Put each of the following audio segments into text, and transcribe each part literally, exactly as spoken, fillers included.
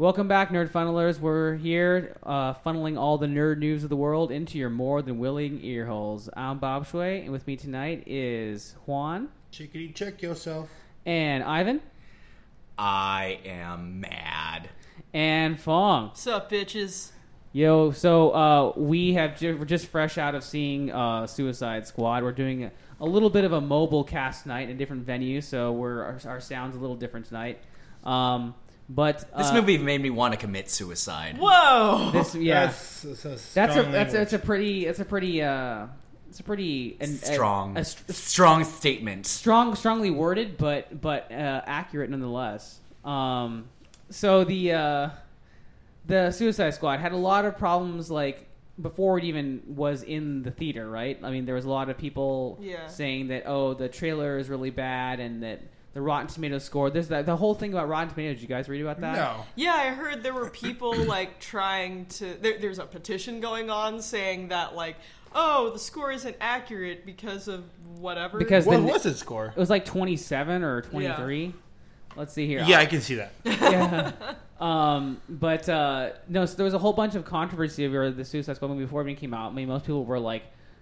Welcome back, Nerd Funnelers. We're here uh, funneling all the nerd news of the world into your more than willing ear holes. I'm Bob Shui, and with me tonight is Juan. Chickadee, check yourself. And Ivan. I am mad. And Fong. What's up, bitches? Yo, so uh, we have ju- we're just fresh out of seeing uh, Suicide Squad. We're doing a, a little bit of a mobile cast night in different venues, so we're our, our sound's a little different tonight. Um, but uh, This movie made me want to commit suicide. Whoa! This, yeah, That's, that's, a, that's a strong that's a, language. it's a pretty it's a pretty uh, it's a pretty an, Strong. a, a st- Strong statement. strong strongly worded, but but uh, accurate nonetheless. Um, so the uh, the Suicide Squad had a lot of problems, like before it even was in the theater, right? I mean, there was a lot of people Yeah. saying that oh, the trailer is really bad, and that the Rotten Tomatoes score. There's the, the whole thing about Rotten Tomatoes. Did you guys read about that? No. Yeah, I heard there were people like trying to. There, there's a petition going on saying that like, oh, the score isn't accurate because of whatever. Because What the- was its score? It was like twenty-seven or twenty-three. Let's see here. Yeah, I can see that. yeah. Um, but uh, no, so there was a whole bunch of controversy over the Suicide Squad movie before it even came out. I mean, most people were like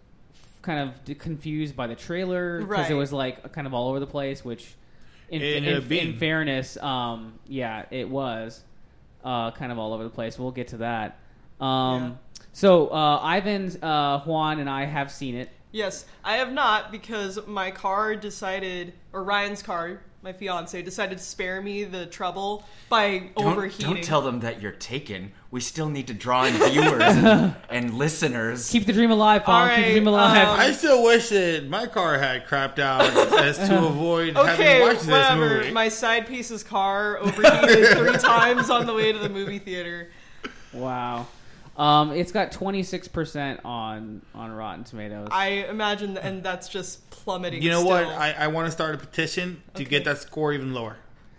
kind of d- confused by the trailer because it Right. was like kind of all over the place. Which, in, It in, ended up in, being. fairness, um, yeah, it was uh, kind of all over the place. We'll get to that. Um, So uh, Ivan, uh, Juan, and I have seen it. Yes, I have not because my car decided, or Ryan's car, my fiance, decided to spare me the trouble by Don't, overheating. don't tell them that you're taken. We still need to draw in viewers and, and listeners. Keep the dream alive, Juan. All Keep the right, dream alive. um, I still wish that my car had crapped out as to avoid having Okay, watched this whatever. movie. My side piece's car overheated three times on the way to the movie theater. Wow. Um, it's got twenty-six percent on on Rotten Tomatoes. I imagine, and that's just plummeting. You know still. what? I, I want to start a petition to Okay. get that score even lower.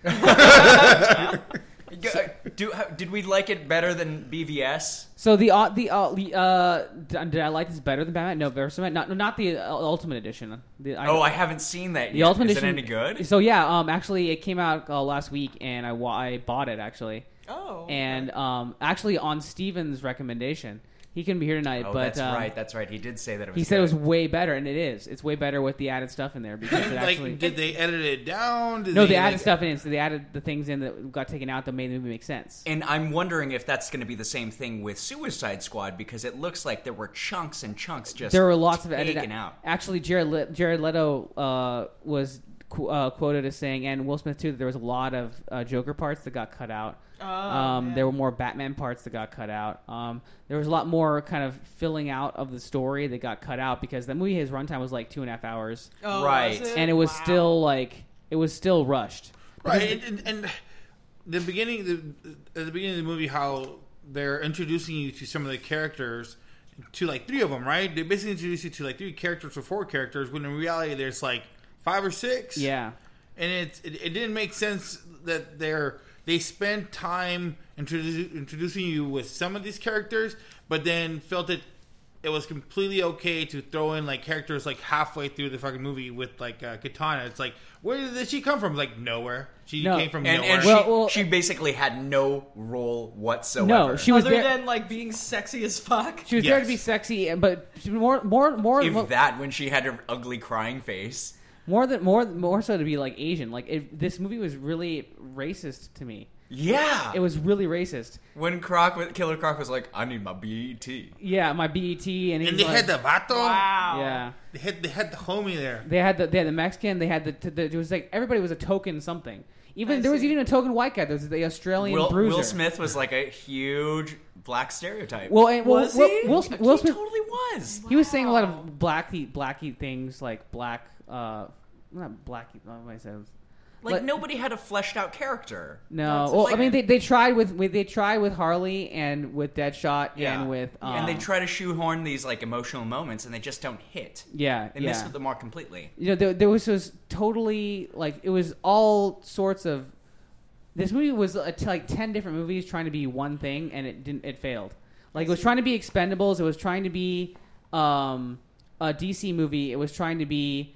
Do, how, did we like it better than B V S? so the uh, the uh, the, uh, d- did I like this better than Batman? No, Versus not not the uh, Ultimate Edition. The, Oh, I haven't seen that the yet. Ultimate Is Edition. it any good? So yeah, um, actually it came out uh, last week, and I wa- I bought it actually, Oh. and um, actually on Steven's recommendation. He couldn't be here tonight, Oh, but that's um, right. That's right. He did say that it was he said it good. was way better, and it is. It's way better with the added stuff in there because it like, actually. did they edit it down? Did no, they, they added like, stuff in it. So they added the things in that got taken out that made the movie make sense. And I'm wondering if that's going to be the same thing with Suicide Squad because it looks like there were chunks and chunks just There were lots of edit taken out. Actually, Jared Le- Jared Leto uh, was qu- uh, quoted as saying, and Will Smith too, that there was a lot of uh, Joker parts that got cut out. Oh, um, man. there were more Batman parts that got cut out. Um, there was a lot more kind of filling out of the story that got cut out because the movie, his runtime was like two and a half hours, Oh, Right. was it? and it was Wow. still like it was still rushed. Right, and, and, and the beginning, the, at the beginning of the movie, how they're introducing you to some of the characters, to like three of them, right? They basically introduce you to like three characters or four characters, when in reality there's like five or six. Yeah, and it it, it didn't make sense that they're they spend time introdu- introducing you with some of these characters, but then felt it it was completely okay to throw in like characters like halfway through the fucking movie with like uh, Katana. It's like, where did she come from? Like nowhere. She No. came from And, nowhere. and Well, she, well- she basically had no role whatsoever. no, she was Other there. than like being sexy as fuck. She was there to Yes. be sexy, but she- more, more, more, If more, that, when she had her ugly crying face. more than more, more so to be like Asian. Like it, this movie was really racist to me. Yeah. It was really racist. when Croc, was- Killer Croc was like, I need my B E T. Yeah, my B E T, and, and he's they like, had the vato. Wow. yeah. They had they had the homie there. They had the they had the Mexican. They had the, the it was like everybody was a token something. Even I there was see. even a token white guy. There was the Australian Will, bruiser. Will Smith was like a huge black stereotype. Well, and, well, Was Will, he? Will, Smith, Will he Smith. totally was. He was saying a lot Wow. of blacky blacky things like black. Uh, not blacky. What am I saying? Like, But- nobody had a fleshed out character. No, That's well, like- I mean, they, they tried with, with they tried with Harley and with Deadshot Yeah. and with um, and they try to shoehorn these like emotional moments, and they just don't hit. yeah They yeah. miss with the mark completely. You know, there, there was was totally like it was all sorts of. This movie was uh, t- like ten different movies trying to be one thing, and it didn't. It failed. Like it was trying to be Expendables. It was trying to be um, a D C movie. It was trying to be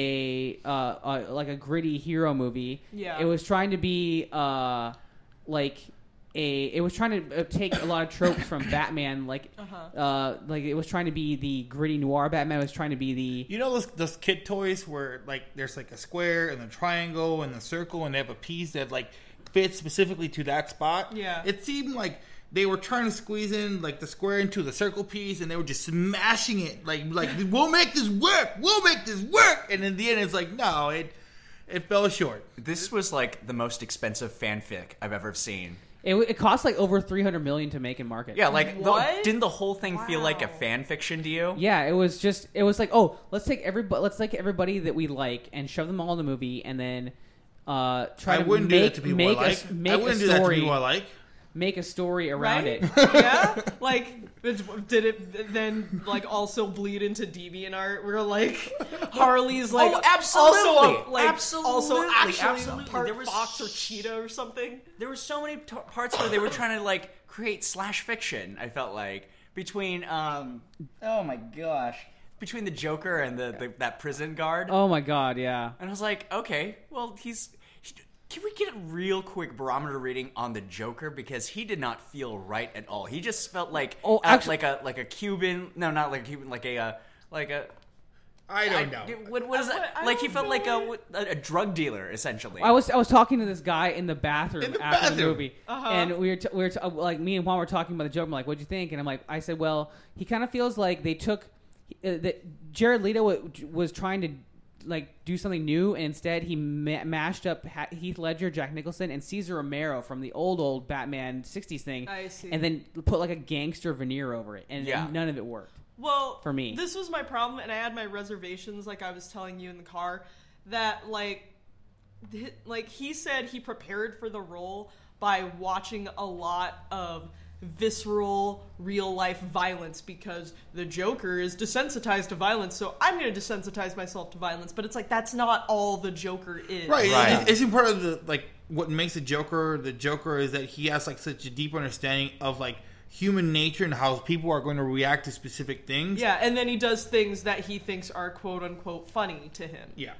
a, uh, uh, like a gritty hero movie. Yeah. It was trying to be uh, like a it was trying to take a lot of tropes from Batman, like Uh-huh. uh, like it was trying to be the gritty noir Batman. It was trying to be the You know those those kid toys where like there's like a square and a triangle and a circle and they have a piece that like fits specifically to that spot. Yeah. It seemed like they were trying to squeeze in like the square into the circle piece and they were just smashing it like like we'll make this work, we'll make this work, and in the end it's like no, it it fell short. This was like the most expensive fanfic I've ever seen. it, it cost like over three hundred million to make and market. Yeah, like the, What? didn't the whole thing feel like a Wow. fan fiction to you? Yeah, it was just it was like, oh, let's take everybody let's take everybody that we like and shove them all in the movie and then uh, try I to wouldn't make do that to people make I a, like. make I wouldn't a do that to story people I like. make a story around Right? it. Yeah, like it- did it then like also bleed into DeviantArt where like Harley's like Oh, absolutely. also, like, Absolutely. also actually Absolutely. part There was fox or cheetah or something. There were so many t- parts where they were trying to like create slash fiction. I felt like between um oh my gosh between the Joker and the, the that prison guard. Oh my god, yeah. And I was like, okay, well he's. He, can we get a real quick barometer reading on the Joker because he did not feel right at all. He just felt like Oh, uh, actually- like a like a Cuban. No, not like a Cuban. Like a uh, like a. I don't know. What, what is I- that? I Like he don't felt like know. a, a a drug dealer essentially. I was I was talking to this guy in the bathroom In the after the bathroom. movie, Uh-huh. and we were t- we were t- like me and Juan were talking about the Joker. I'm like, "What'd you think?" And I'm like, I said, "Well, he kind of feels like they took uh, that Jared Leto w- was trying to like do something new, and instead he ma- mashed up ha- Heath Ledger, Jack Nicholson, and Cesar Romero from the old old Batman sixties thing, I see. and then put like a gangster veneer over it, and Yeah. none of it worked." Well, For me. this was my problem, and I had my reservations, like I was telling you in the car, that like, th- like he said he prepared for the role by watching a lot of visceral, real life violence because the Joker is desensitized to violence, so I'm going to desensitize myself to violence. But it's like that's not all the Joker is. Right. Right. It- Isn't part of the like what makes the Joker the Joker is that he has like such a deep understanding of like human nature and how people are going to react to specific things. Yeah, and then he does things that he thinks are quote unquote funny to him. Yeah.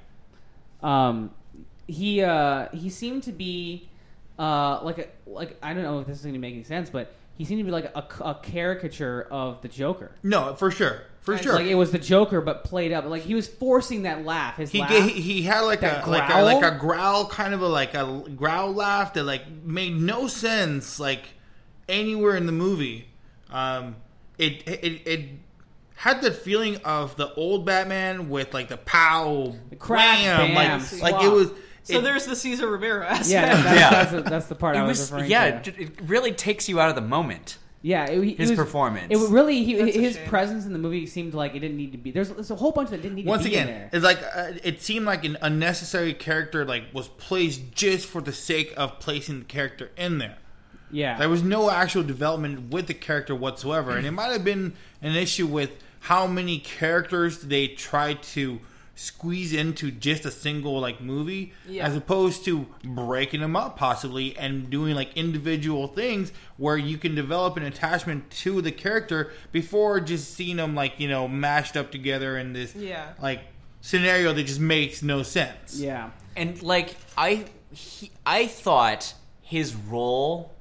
Um, he uh, he seemed to be uh, like a like I don't know if this is going to make any sense, but he seemed to be like a, a caricature of the Joker. No, for sure. For Right. sure. Like it was the Joker, but played up. Like he was forcing that laugh. His he, laugh. ga- he he had like That a like a growl? like a growl kind of a like a growl laugh that like made no sense like anywhere in the movie. Um, it it it had the feeling of the old Batman with like the pow crack, bam, bam, like like swap. it was. So it- there's the Cesar Romero aspect. yeah, that's, Yeah. That's, the, that's the part it I was, was referring yeah. to. It, it really takes you out of the moment. Yeah, it, he His was, performance. It really he, That's a his shame. presence in the movie seemed like it didn't need to be. There's, there's a whole bunch that didn't need Once to be again, in there. it's like uh, it seemed like an unnecessary character like was placed just for the sake of placing the character in there. Yeah, There was no actual development with the character whatsoever, and it might have been an issue with how many characters they tried to squeeze into just a single like movie, Yeah. as opposed to breaking them up possibly and doing like individual things where you can develop an attachment to the character before just seeing them like you know mashed up together in this Yeah. like scenario that just makes no sense. yeah. And like I, he, I thought his role.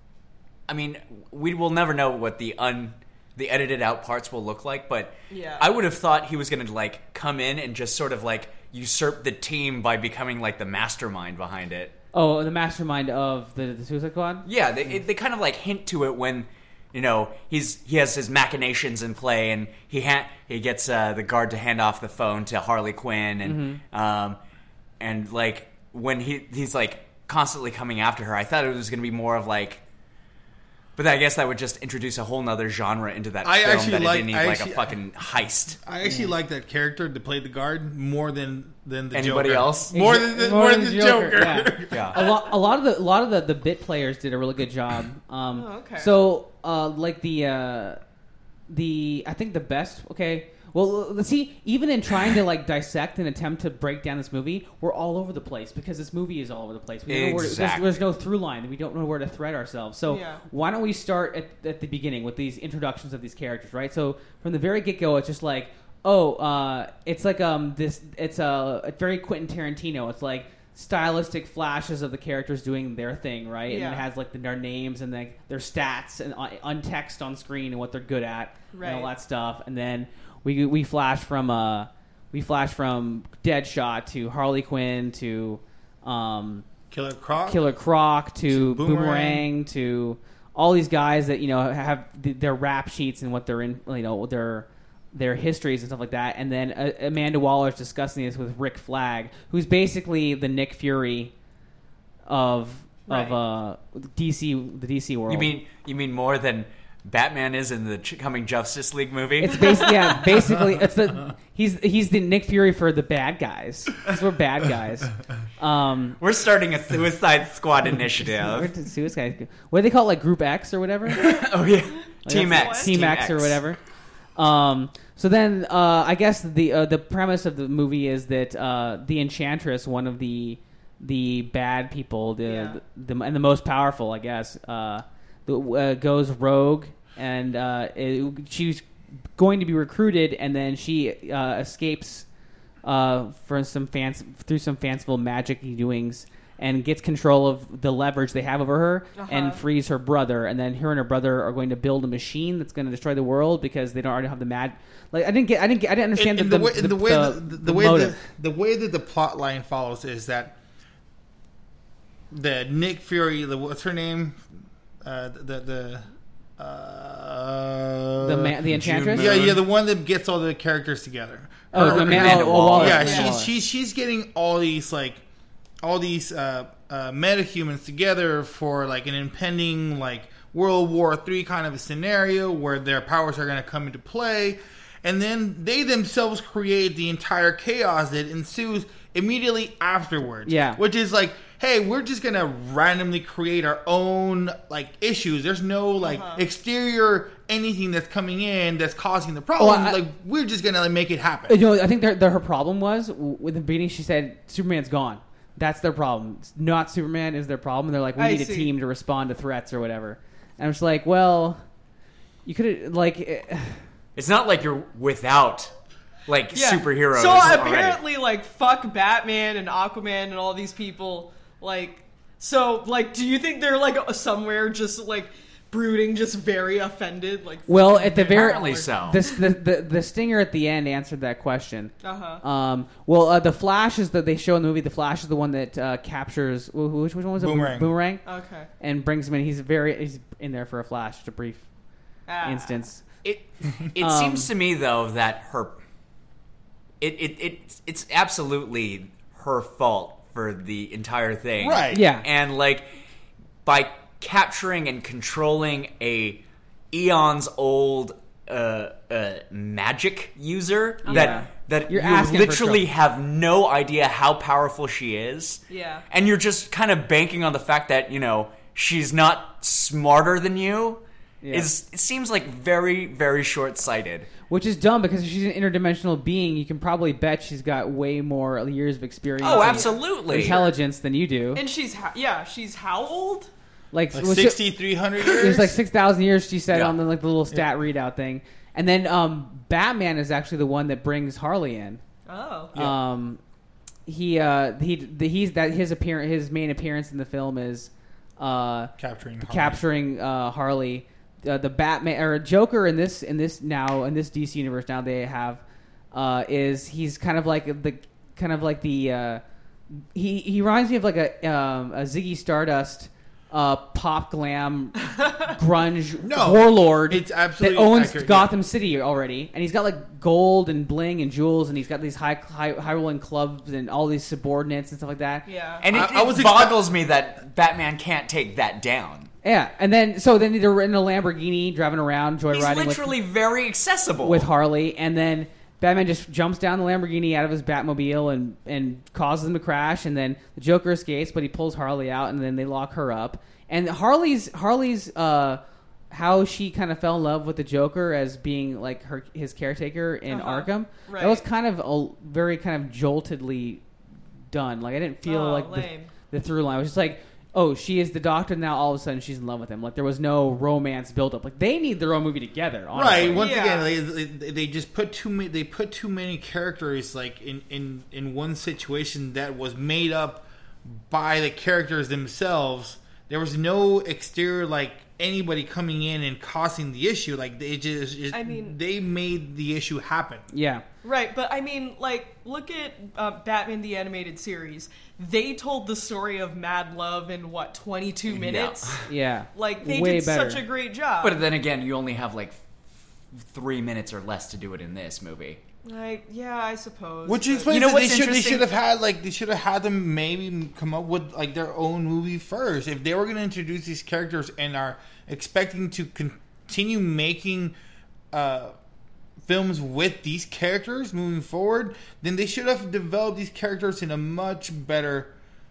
I mean, we will never know what the un, the edited out parts will look like, but Yeah. I would have thought he was going to like come in and just sort of like usurp the team by becoming like the mastermind behind it. Oh, the mastermind of the, the Suicide Squad. Yeah, they it, they kind of like hint to it when. You know, he's he has his machinations in play, and he ha- he gets uh, the guard to hand off the phone to Harley Quinn, and Mm-hmm. um, and like when he he's like constantly coming after her. I thought it was going to be more of like, but I guess that would just introduce a whole nother genre into that I film actually that like- it didn't need I like actually- a fucking heist. I actually like that character to play the guard more than than the Anybody Joker. else? More than the, more, than the Joker. Yeah. Yeah. a lot, a lot of the, a lot of the, the bit players did a really good job. Um, Oh, okay. So, uh, like the, uh, the, I think the best. Okay, well, let's see. Even in trying to like dissect and attempt to break down this movie, we're all over the place because this movie is all over the place. We don't know where to, there's, Exactly. there's no through line, and we don't know where to thread ourselves. So, Yeah. why don't we start at, at the beginning with these introductions of these characters, right? So, from the very get go, it's just like. Oh, uh, it's like um this. It's a uh, very Quentin Tarantino. It's like stylistic flashes of the characters doing their thing, right? And Yeah. it has like the, their names and like their stats and uh, on text on screen and what they're good at Right. and all that stuff. And then we we flash from uh we flash from Deadshot to Harley Quinn to um, Killer Croc. Killer Croc to, To Boomerang. Boomerang. to all these guys that you know have th- their rap sheets and what they're in, you know, their their histories and stuff like that. And then uh, Amanda Waller's discussing this with Rick Flag, who's basically the Nick Fury of Right. of uh, D C, the D C world. You mean you mean more than Batman is in the ch- coming Justice League movie? It's basically yeah, basically it's the he's he's the Nick Fury for the bad guys. Because we're bad guys. Um, We're starting a Suicide Squad we're initiative. to Suicide. What do they call it? Like Group X or whatever? Oh yeah, Team That's- X, Team, X, or whatever. Um, so then, uh, I guess the uh, the premise of the movie is that uh, the Enchantress, one of the the bad people, the, Yeah. the, and the most powerful, I guess, uh, the, uh, goes rogue, and uh, it, she's going to be recruited, and then she uh, escapes uh, for some fanc- through some fanciful magic doings. And gets control of the leverage they have over her, Uh-huh. and frees her brother. And then her and her brother are going to build a machine that's going to destroy the world because they don't already have the mad. Like I didn't get, I didn't get, I didn't understand in, in the, the, way, the, in the way the, the, the, the way the, motive. the way that the plot line follows is that the Nick Fury, the what's her name, uh, the the uh, The man, the Enchantress. yeah yeah the one that gets all the characters together. Oh, Her- the man, Amanda oh, oh, Waller. Waller. yeah, Amanda Waller. she's she's she's getting all these like all these uh, uh, metahumans together for like an impending like World War Three kind of a scenario where their powers are going to come into play, and then they themselves create the entire chaos that ensues immediately afterwards. Yeah. which is like, hey, we're just going to randomly create our own like issues. There's no like Uh-huh. exterior anything that's coming in that's causing the problem. Oh, I- like we're just going to like, make it happen. You know, I think their, their, her problem was w- with the beginning. She said Superman's gone. That's their problem. It's not Superman is their problem. They're like, we I need a see. team to respond to threats or whatever. And I'm just like, well, you could have like. eh, It's not like you're without like Yeah. superheroes. So already. apparently, like, fuck Batman and Aquaman and all these people. Like, so, like, do you think they're like somewhere just like brooding, just very offended? Like, Well, at the very Apparently so. This, the, the the stinger at the end answered that question. uh huh. Um, well, uh, the Flash is that they show in the movie. The Flash is the one that uh, captures wh- which which one was it? Boomerang. Boomerang, Okay. and brings him in. He's very he's in there for a flash, just a brief Ah. instance. It it Um, seems to me though that her it, it it it's absolutely her fault for the entire thing. Right. Yeah. And like by capturing and controlling a eons old uh, uh, magic user Yeah. that that You're you asking for literally trouble. have no idea how powerful she is. Yeah. And you're just kind of banking on the fact that, you know, she's not smarter than you. Yeah. Is it seems like very, very short-sighted. Which is dumb because if she's an interdimensional being, you can probably bet she's got way more years of experience. Oh, and absolutely. intelligence than you do. And she's ha- yeah, she's how old? Like, Like was it- sixty-three hundred years? It was like six thousand years. She said Yeah. on the like the little stat readout thing, and then um, Batman is actually the one that brings Harley in. Oh. Yeah. Um, he uh, he the, he's that his appearance his main appearance in the film is uh, capturing Harley. capturing uh, Harley. Uh, the Batman or Joker in this in this now in this D C universe now they have uh, is he's kind of like the kind of like the uh, he he reminds me of like a um, a Ziggy Stardust uh, pop glam grunge No, warlord it's that absolutely owns accurate, Gotham City already, and he's got like gold and bling and jewels, and he's got these high high, high rolling clubs and all these subordinates and stuff like that. Yeah. And it, I- I was it expect- boggles me that Batman can't take that down. Yeah, and then so then they're in a Lamborghini driving around He's joyriding with literally very accessible. with Harley, and then Batman just jumps down the Lamborghini out of his Batmobile and and causes him to crash, and then the Joker escapes, but he pulls Harley out, and then they lock her up. And Harley's Harley's uh, how she kind of fell in love with the Joker as being like her his caretaker in Uh-huh. Arkham. Right. That was kind of a very kind of joltedly done. Like I didn't feel Oh, like the, lame. the through line. It was just like, oh, she is the Doctor now. All of a sudden, she's in love with him. Like there was no romance built up. Like they need their own movie together. Honestly. Right. Once Yeah. again, they, they they just put too many. They put too many characters like in, in, in one situation that was made up by the characters themselves. There was no exterior, like, anybody coming in and causing the issue. Like, they just, it, I mean, they made the issue happen. Yeah. Right, but I mean, like, look at uh, Batman the Animated Series. They told the story of Mad Love in, what, twenty-two minutes? Yeah. Like, they Way did better. such a great job. But then again, you only have like three minutes or less to do it in this movie. Like, yeah, I suppose. Which but- explains You know that they what's should they interesting? should have had like they should have had them maybe come up with like their own movie first. If they were going to introduce these characters and are expecting to continue making uh, films with these characters moving forward, then they should have developed these characters in a much better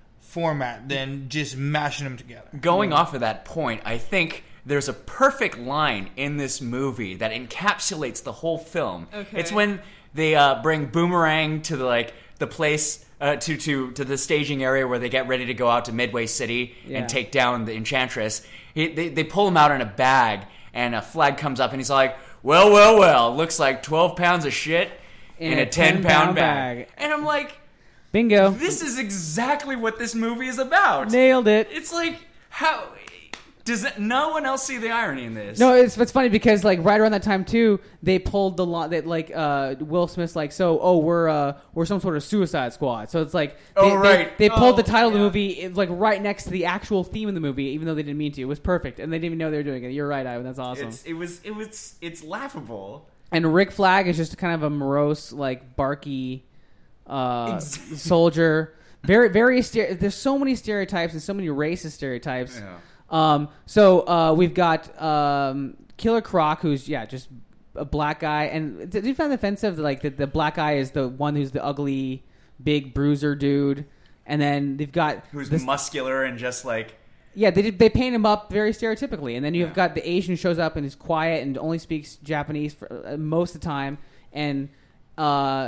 format than just mashing them together. Going off of that point, I think there's a perfect line in this movie that encapsulates the whole film. Okay. It's when they uh, bring Boomerang to the like the place uh, to to to the staging area where they get ready to go out to Midway City Yeah. and take down the Enchantress. He, they they pull him out in a bag, and a flag comes up, and he's like, "Well, well, well, looks like twelve pounds of shit in, a ten pound bag. bag. And I'm like, Bingo. this is exactly what this movie is about. Nailed it. It's like, how does it, no one else see the irony in this? No, it's it's funny because like right around that time too, they pulled the lot that like uh, Will Smith's like, so oh we're uh, we're some sort of Suicide Squad. So it's like they, Oh, they- right. they, pulled Oh, the title of the yeah. movie it, like right next to the actual theme of the movie, even though they didn't mean to. It was perfect, and they didn't even know they were doing it. You're right, Ivan. That's awesome. It's, it was it was it's laughable. And Rick Flag is just kind of a morose, like barky uh, Ex- soldier. Very, very. Stere- There's so many stereotypes and so many racist stereotypes. Yeah. Um, so uh, we've got um, Killer Croc, who's yeah, just a black guy. And did you find it offensive that like the, the black guy is the one who's the ugly, big bruiser dude? And then they've got Who's this- muscular and just like yeah, they did, they paint him up very stereotypically, and then you've Yeah. got the Asian who shows up and is quiet and only speaks Japanese for uh, most of the time, and uh,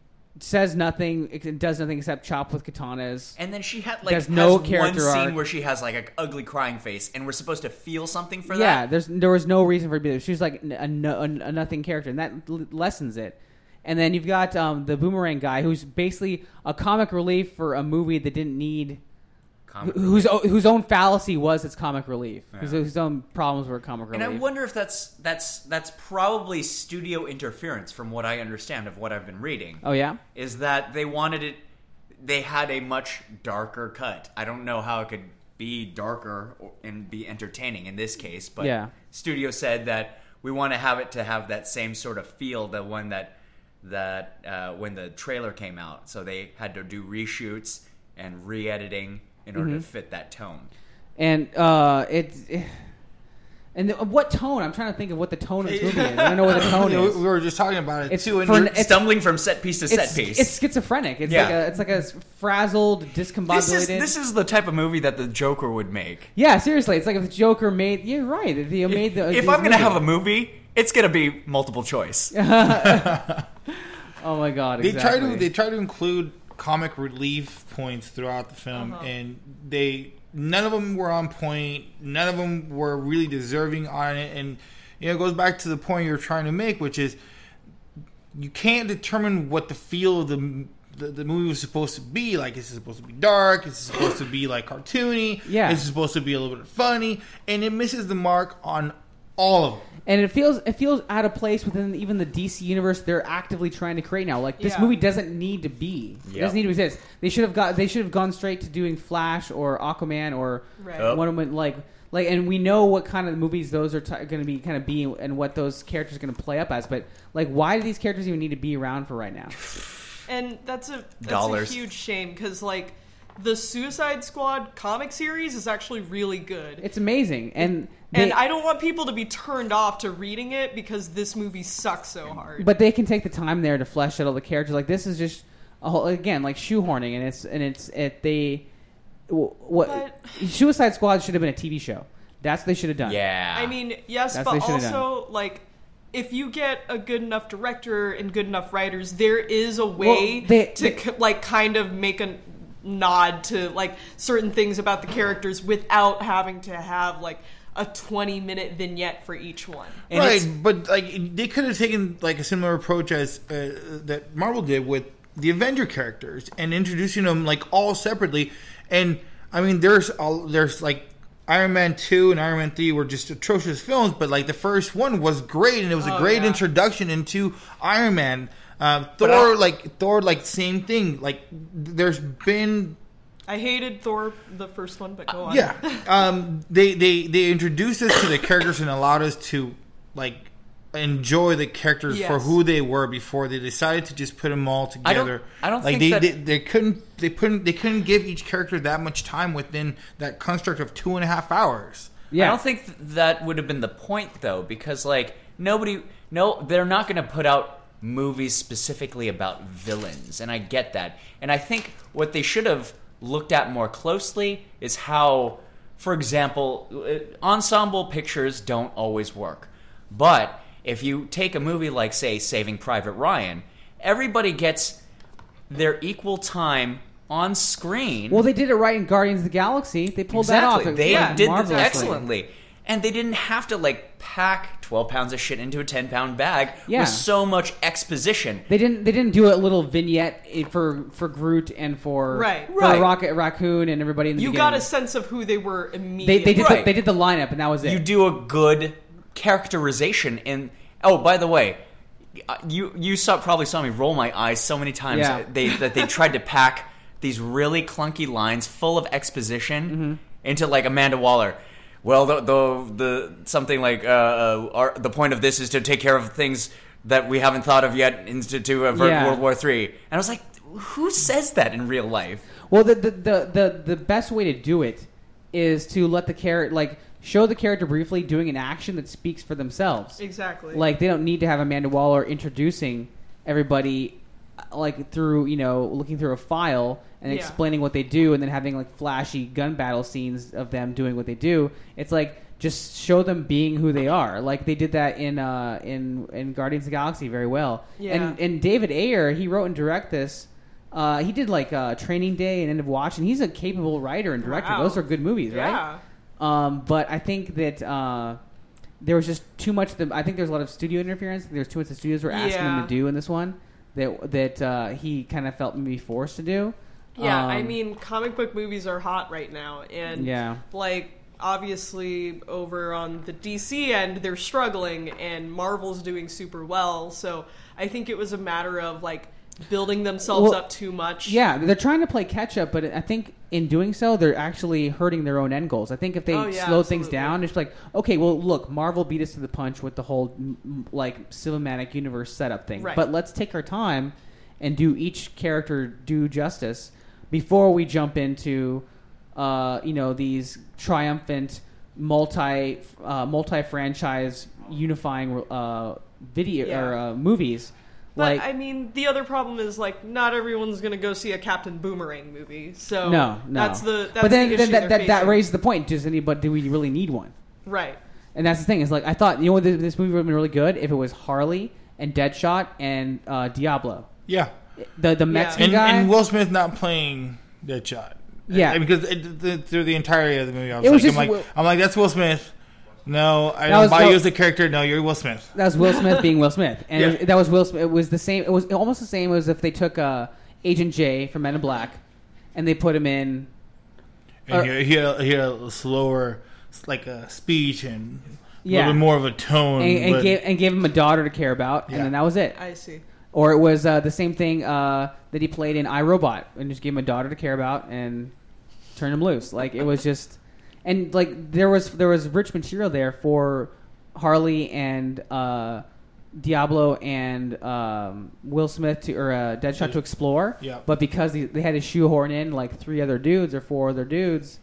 says nothing, it does nothing except chop with katanas. and then she had like There's no has character one scene arc. where she has like an ugly crying face, and we're supposed to feel something for Yeah, that. there's there was no reason for her to be there. She was like a, no, a, a nothing character, and that l- lessens it. And then you've got um, the Boomerang guy, who's basically a comic relief for a movie that didn't need. Comic Whose whose own fallacy was its comic relief. Whose, Yeah. whose own problems were comic And relief. I wonder if that's that's that's probably studio interference, from what I understand of what I've been reading. Oh yeah. Is that they wanted it? They had a much darker cut. I don't know how it could be darker or, and be entertaining in this case, but Yeah. studio said that we want to have it to have that same sort of feel, the one that that uh, when the trailer came out. So they had to do reshoots and re-editing in order Mm-hmm. to fit that tone. And uh, it's and the, what tone? I'm trying to think of what the tone of this movie is. I don't know what the tone We- is. We were just talking about it It's too. And for- you're- it's- Stumbling from set piece to set It's, piece. it's schizophrenic. It's Yeah. like a it's like a frazzled, discombobulated. This is this is the type of movie that the Joker would make. yeah, seriously, it's like if the Joker made. You're right. If he made the. If his I'm gonna movie. have a movie, it's gonna be multiple choice. Oh my god! They Exactly. try to they try to include comic relief points throughout the film, Uh-huh. and they none of them were on point. None of them were really deserving on it, and you know it goes back to the point you're trying to make, which is you can't determine what the feel of the the, the movie was supposed to be. Like, is it supposed to be dark? Is it supposed to be like cartoony? Yeah. Is it supposed to be a little bit funny? And it misses the mark on all of them. And it feels it feels out of place within even the D C universe they're actively trying to create now. Like this Yeah. movie doesn't need to be. It Yep. doesn't need to exist. They should have got. They should have gone straight to doing Flash or Aquaman or Right. Yep. one of them like like. And we know what kind of movies those are t- going to be kind of be and what those characters are going to play up as. But like, why do these characters even need to be around for right now? And that's a that's Dollars. a huge shame because like the Suicide Squad comic series is actually really good. It's amazing, and they, and I don't want people to be turned off to reading it because this movie sucks so hard. but they can take the time there to flesh out all the characters. Like this is just a whole, again like shoehorning, and it's and it's it they what But- Suicide Squad should have been a T V show. That's what they should have done. Yeah. I mean, yes, That's what but they should've also like if you get a good enough director and good enough writers, there is a way Well, they- to they- k- like kind of make a nod to like certain things about the characters without having to have like a twenty minute vignette for each one. And right, it's- but like they could have taken like a similar approach as uh, that Marvel did with the Avenger characters and introducing them like all separately. And I mean, there's all there's like Iron Man two and Iron Man three were just atrocious films, but like the first one was great, and it was Oh, a great yeah. introduction into Iron Man. Um, But Thor, I- like Thor, like same thing. Like there's been I hated Thor the first one, but go on. yeah, um, they they they introduced us to the characters and allowed us to like enjoy the characters for Yes. who they were before they decided to just put them all I don't- together. I don't like think they, that- they they couldn't they couldn't they couldn't give each character that much time within that construct of two and a half hours. Yeah. I don't think th- that would have been the point, though, because like nobody, no, they're not going to put out movies specifically about villains, and I get that. And I think what they should have looked at more closely is how, for example, uh, ensemble pictures don't always work. But if you take a movie like, say, Saving Private Ryan, everybody gets their equal time on screen. Well, they did it right in Guardians of the Galaxy. They pulled Exactly. that off. They Yeah, did marvelously. this excellently. And they didn't have to, like, pack twelve pounds of shit into a ten-pound bag Yeah. with so much exposition. They didn't. They didn't do a little vignette for for Groot and for Right. for Right. Rocket Raccoon and everybody in the You beginning. got a sense of who they were They immediately. they did Right. the, they did the lineup and that was it. You do a good characterization in... Oh, by the way, you you saw probably saw me roll my eyes so many times Yeah. they, that they tried to pack these really clunky lines full of exposition Mm-hmm. into, like, Amanda Waller. Well, the the, the something like uh, uh, our, the point of this is to take care of things that we haven't thought of yet in, to, to avert Yeah. World War Three. And I was like, who says that in real life? Well, the, the the the the best way to do it is to let the character like show the character briefly doing an action that speaks for themselves. Exactly. Like they don't need to have Amanda Waller introducing everybody uh, like through you know looking through a file and Yeah. explaining what they do and then having like flashy gun battle scenes of them doing what they do. It's like just show them being who they are. Like they did that in uh, in in Guardians of the Galaxy very well. Yeah. And and David Ayer, he wrote and directed this. Uh, he did like uh, Training Day and End of Watch, and he's a capable writer and director. Wow. Those are good movies, right? Yeah. Um, but I think that uh, there was just too much. The, I think there's a lot of studio interference. There's too much the studios were asking him Yeah. to do in this one that that uh, he kind of felt maybe forced to do. Yeah, I Um, mean, comic book movies are hot right now, and Yeah. like obviously over on the D C end, they're struggling, and Marvel's doing super well. So I think it was a matter of like building themselves Well, up too much. Yeah, they're trying to play catch up, but I think in doing so, they're actually hurting their own end goals. I think if they Oh, yeah, slow things absolutely. down, it's like, okay, well, look, Marvel beat us to the punch with the whole m- m- like cinematic universe setup thing, Right. but let's take our time and do each character due justice before we jump into, uh, you know, these triumphant multi uh, multi franchise unifying uh, video Yeah. or uh, movies. But like, I mean, the other problem is like not everyone's going to go see a Captain Boomerang movie. So no, no. that's the that's but then, the then issue that, they're that, that facing. raises the point: does anybody do we really need one? Right. And that's the thing. Is like I thought, you know, what, this this movie would have been really good if it was Harley and Deadshot and uh, Diablo, Yeah, the the Mexican and, guy. and Will Smith not playing Deadshot. Yeah. I- because it, the, through the entirety of the movie, I was, It was like, just I'm Will- like, I'm like, that's Will Smith. No, I That don't was buy Will- you as the character. No, you're Will Smith. that was Will Smith being Will Smith, and Yeah. it was, that was Will Smith. It was the same. It was almost the same as if they took uh, Agent J from Men in Black, and they put him in. And Or- he, he, had, he had a slower, like a speech and a Yeah. little bit more of a tone. And, and but- gave and gave him a daughter to care about, Yeah. and then that was it. I see. Or it was uh, the same thing uh, that he played in iRobot, and just gave him a daughter to care about and turned him loose. Like it was just, and like there was there was rich material there for Harley and uh, Diablo and um, Will Smith to or uh, Deadshot to explore. Yeah. But because they, they had to shoehorn in like three other dudes or four other dudes,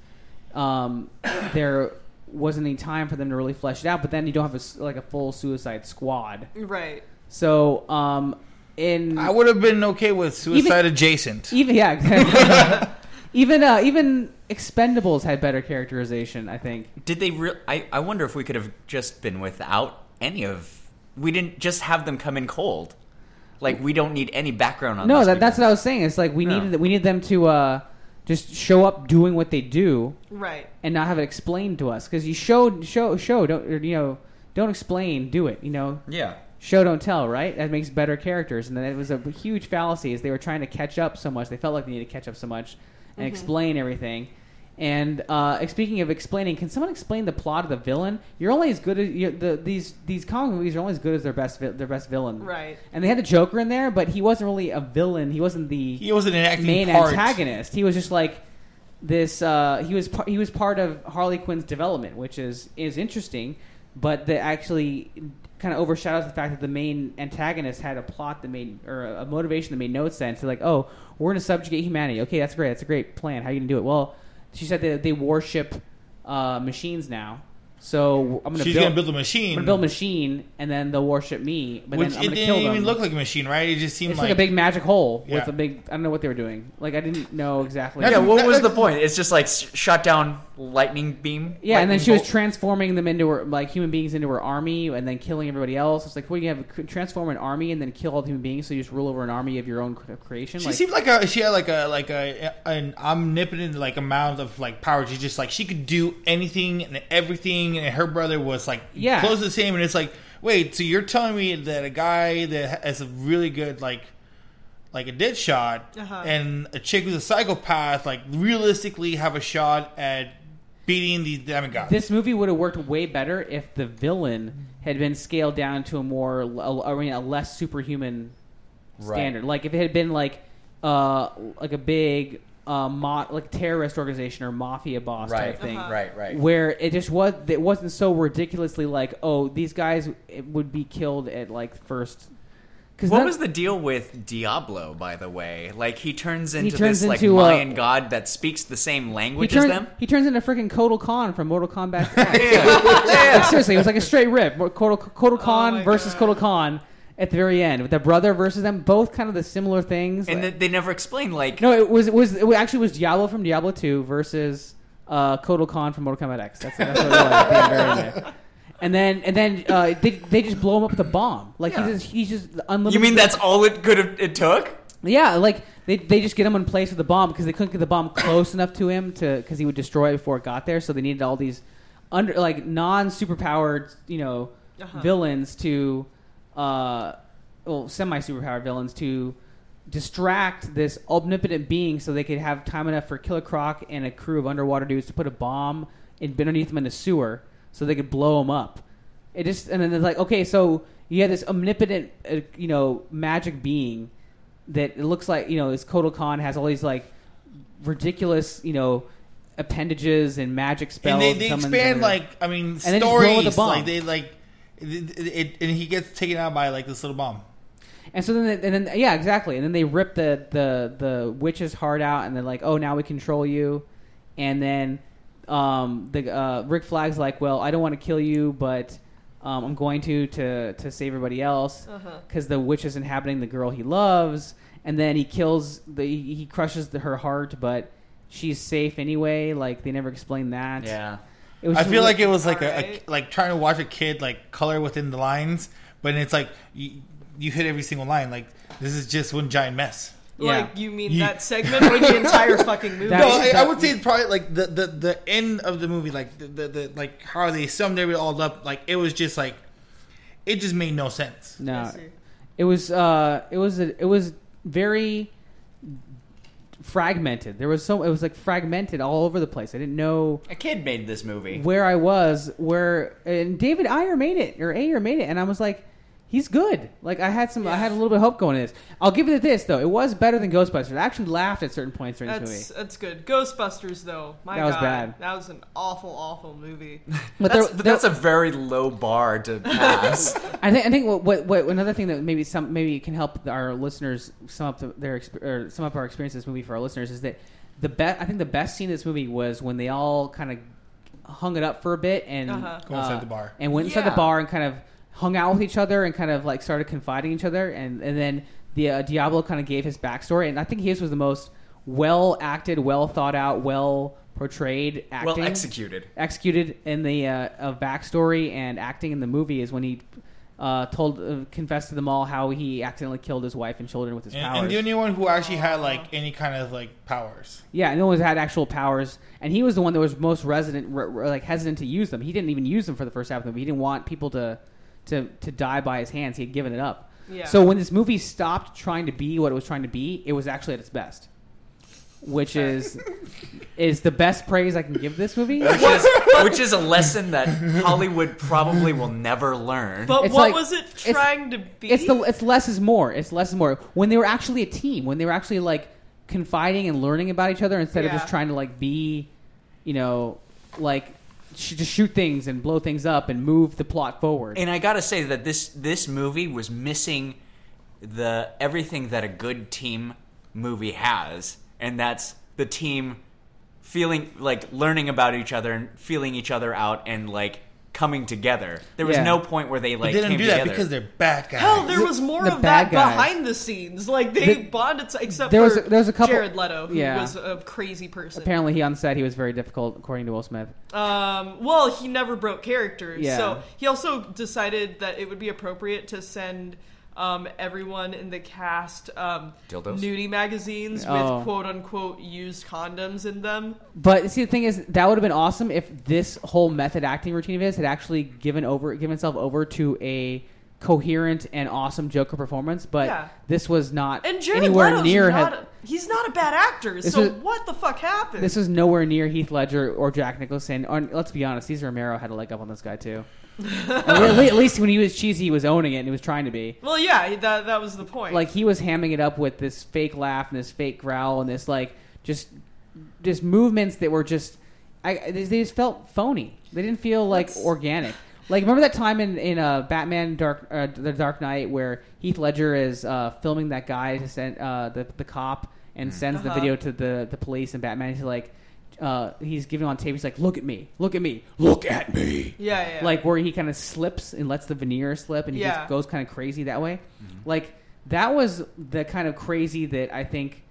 um, there wasn't any time for them to really flesh it out. But then you don't have a s like a full Suicide Squad. Right. So um, in I would have been okay with Suicide Adjacent. even yeah, exactly. even uh, even Expendables had better characterization, I think. Did they? Re- I I wonder if we could have just been without any of. We didn't just have them come in cold. Like we don't need any background on. No, those that, people. that's what I was saying. It's like we No. needed we needed them to uh, just show up doing what they do Right. and not have it explained to us because you showed show show don't or, you know don't explain, do it. You know, Yeah. show don't tell, right? That makes better characters, and then it was a huge fallacy as they were trying to catch up so much. They felt like they needed to catch up so much and Mm-hmm. explain everything. And uh, speaking of explaining, can someone explain the plot of the villain? You're only as good as you the these these comic movies are only as good as their best vi- their best villain, Right. And they had the Joker in there, but he wasn't really a villain. He wasn't the He wasn't an acting main part. antagonist. He was just like this. Uh, he was par- he was part of Harley Quinn's development, which is is interesting, but that actually kind of overshadows the fact that the main antagonist had a plot that made or a motivation that made no sense. They're like, oh, we're going to subjugate humanity. Okay, that's great. That's a great plan. How are you going to do it? Well, she said that they worship uh, machines now. So I'm going to She's build, gonna build a machine, I'm going to build a machine, and then they'll worship me. But which then I'm it going to didn't kill them. even look like a machine, right? It just seemed It's like, like, a big magic hole Yeah. with a big. I don't know what they were doing. Like I didn't know exactly. Yeah, That's- what that- was the that's- point? It's just like sh- shot down lightning beam. Yeah, and then lightning she was bolt? transforming them into her, like human beings into her army, and then killing everybody else. It's like, well, you have a, transform an army and then kill all the human beings, so you just rule over an army of your own cre- creation. She like, seemed like a she had like a like a an omnipotent like amount of like power. She's just like she could do anything and everything, and her brother was like Yeah. close to the same. And it's like, wait, so you're telling me that a guy that has a really good like like a dead shot Uh-huh. and a chick who's a psychopath like realistically have a shot at beating these demigods? this movie would have worked way better if the villain had been scaled down to a more, I mean, a less superhuman Right. standard. Like if it had been like, uh, like a big, uh, mo- like terrorist organization or mafia boss Right, type thing. Uh-huh. right, right. Where it just was, it wasn't so ridiculously like, oh, these guys would be killed at like first. Cause What none- was the deal with Diablo, by the way? Like he turns into turns this like into, uh, Mayan god that speaks the same he language turns, as them. he turns into freaking Kotal Khan from Mortal Kombat. X. Yeah. Like, seriously, it was like a straight rip. Kotal, Kotal Khan my versus God. Kotal Khan at the very end with the brother versus them, both kind of the similar things. And Like- th- they never explain like no, it was it was it actually was Diablo from Diablo two versus uh, Kotal Khan from Mortal Kombat X. That's, that's what it was at the very end. And then and then uh, they they just blow him up with a bomb. Like Yeah. he's just, he's just unlimited. You mean that's all it could have it took? Yeah, like they they just get him in place with the bomb because they couldn't get the bomb close enough to him to because he would destroy it before it got there. So they needed all these under like non superpowered you know Uh-huh. villains to uh well semi superpowered villains to distract this omnipotent being so they could have time enough for Killer Croc and a crew of underwater dudes to put a bomb in, underneath them in the sewer so they could blow them up. It just and then it's like okay, so you have this omnipotent uh, you know magic being that it looks like you know this Kotal Khan has all these like ridiculous you know appendages and magic spells. and they, they summons expand and- like I mean they just blow with stories the bomb. like they like it, it, it, and he gets taken out by like this little bomb. And so then, they, and then yeah, exactly. And then they rip the, the, the witch's heart out, and they're like, "Oh, now we control you." And then um, the uh, Rick Flag's like, "Well, I don't want to kill you, but um, I'm going to to to save everybody else because Uh-huh. the witch is inhabiting the girl he loves." And then he kills the he he crushes the, her heart, but she's safe anyway. Like they never explained that. Yeah. It was I just feel really- like it was like a, a Alright. like trying to watch a kid like color within the lines, but it's like you, you hit every single line. Like this is just one giant mess. Yeah. Like you mean You- that segment or the entire fucking movie? That- No, I, I that- would say it's probably like the, the, the end of the movie, like the, the, the like how they summed it all up. Like it was just like it just made no sense. I No, see. it was uh, it was a, it was very fragmented. There was so it was like fragmented all over the place. I didn't know A kid made this movie. where I was. Where and David Ayer made it or Ayer made it, and I was like, he's good. Like I had some, I had a little bit of hope going in this. I'll give it this though. It was better than Ghostbusters. I actually laughed at certain points during this That's movie. that's good. Ghostbusters though, my That was God, bad. that was an awful, awful movie. But That's, there- but there- that's a very low bar to pass. I think I think what, what, what another thing that maybe some maybe can help our listeners sum up the, their exp- or sum up our experience of this movie for our listeners is that the best I think the best scene in this movie was when they all kind of hung it up for a bit and Uh-huh. Go inside the bar. and went inside Yeah. the bar and kind of hung out with each other and kind of like started confiding in each other and and then the uh, Diablo kind of gave his backstory and I think his was the most well acted, well thought out, well portrayed acting, Well executed. executed in the uh, of backstory and acting in the movie is when he uh, told uh, confessed to them all how he accidentally killed his wife and children with his And, powers. and the only one who actually had like any kind of like powers. Yeah, no one's had actual powers, and he was the one that was most resident, re, re- like hesitant to use them. He didn't even use them for the first half of the movie. He didn't want people to to to die by his hands. He had given it up. Yeah. So when this movie stopped trying to be what it was trying to be, it was actually at its best, which is is the best praise I can give this movie. Which is, which is a lesson that Hollywood probably will never learn. But It's what like- was it it's- trying to be? It's the it's less is more. It's less is more. When they were actually a team, when they were actually like confiding and learning about each other instead of Yeah. just trying to like be, you know, like sh- just shoot things and blow things up and move the plot forward. And I gotta say that this this movie was missing the everything that a good team movie has, and that's the team feeling like learning about each other and feeling each other out and like coming together. There was Yeah. no point where they like They didn't came do that together. because they're bad guys. Hell, there was more the of bad that guys. behind the scenes. Like they The- bonded, except there was for a- there was a couple- Jared Leto, who yeah. was a crazy person. Apparently, he on set he was very difficult, according to Will Smith. Um, well, he never broke characters. Yeah. So he also decided that it would be appropriate to send um, everyone in the cast um, Dildos? nudie magazines Oh. with quote unquote used condoms in them. But see, the thing is, that would have been awesome if this whole method acting routine of his had actually given over, given itself over to a coherent and awesome Joker performance. But Yeah. this was not And Jared anywhere Leto's near. not Had, a, he's not a bad actor. This So is- what the fuck happened? this was nowhere near Heath Ledger or Jack Nicholson. Or, let's be honest, Cesar Romero had a leg up on this guy too. at, le- at least when he was cheesy, he was owning it and he was trying to be. well, yeah, that that was the point. Like he was hamming it up with this fake laugh and this fake growl and this like just just movements that were just I they they just felt phony. They didn't feel like That's- organic. Like remember that time in in uh, Batman Dark uh, the Dark Knight where Heath Ledger is uh, filming that guy to send uh, the the cop and sends the Uh-huh. video to the the police and Batman he's like uh, he's giving on tape he's like look at me look at me look at me yeah, yeah. like where he kind of slips and lets the veneer slip and he Yeah. just goes kind of crazy that way. Like that was the kind of crazy that I think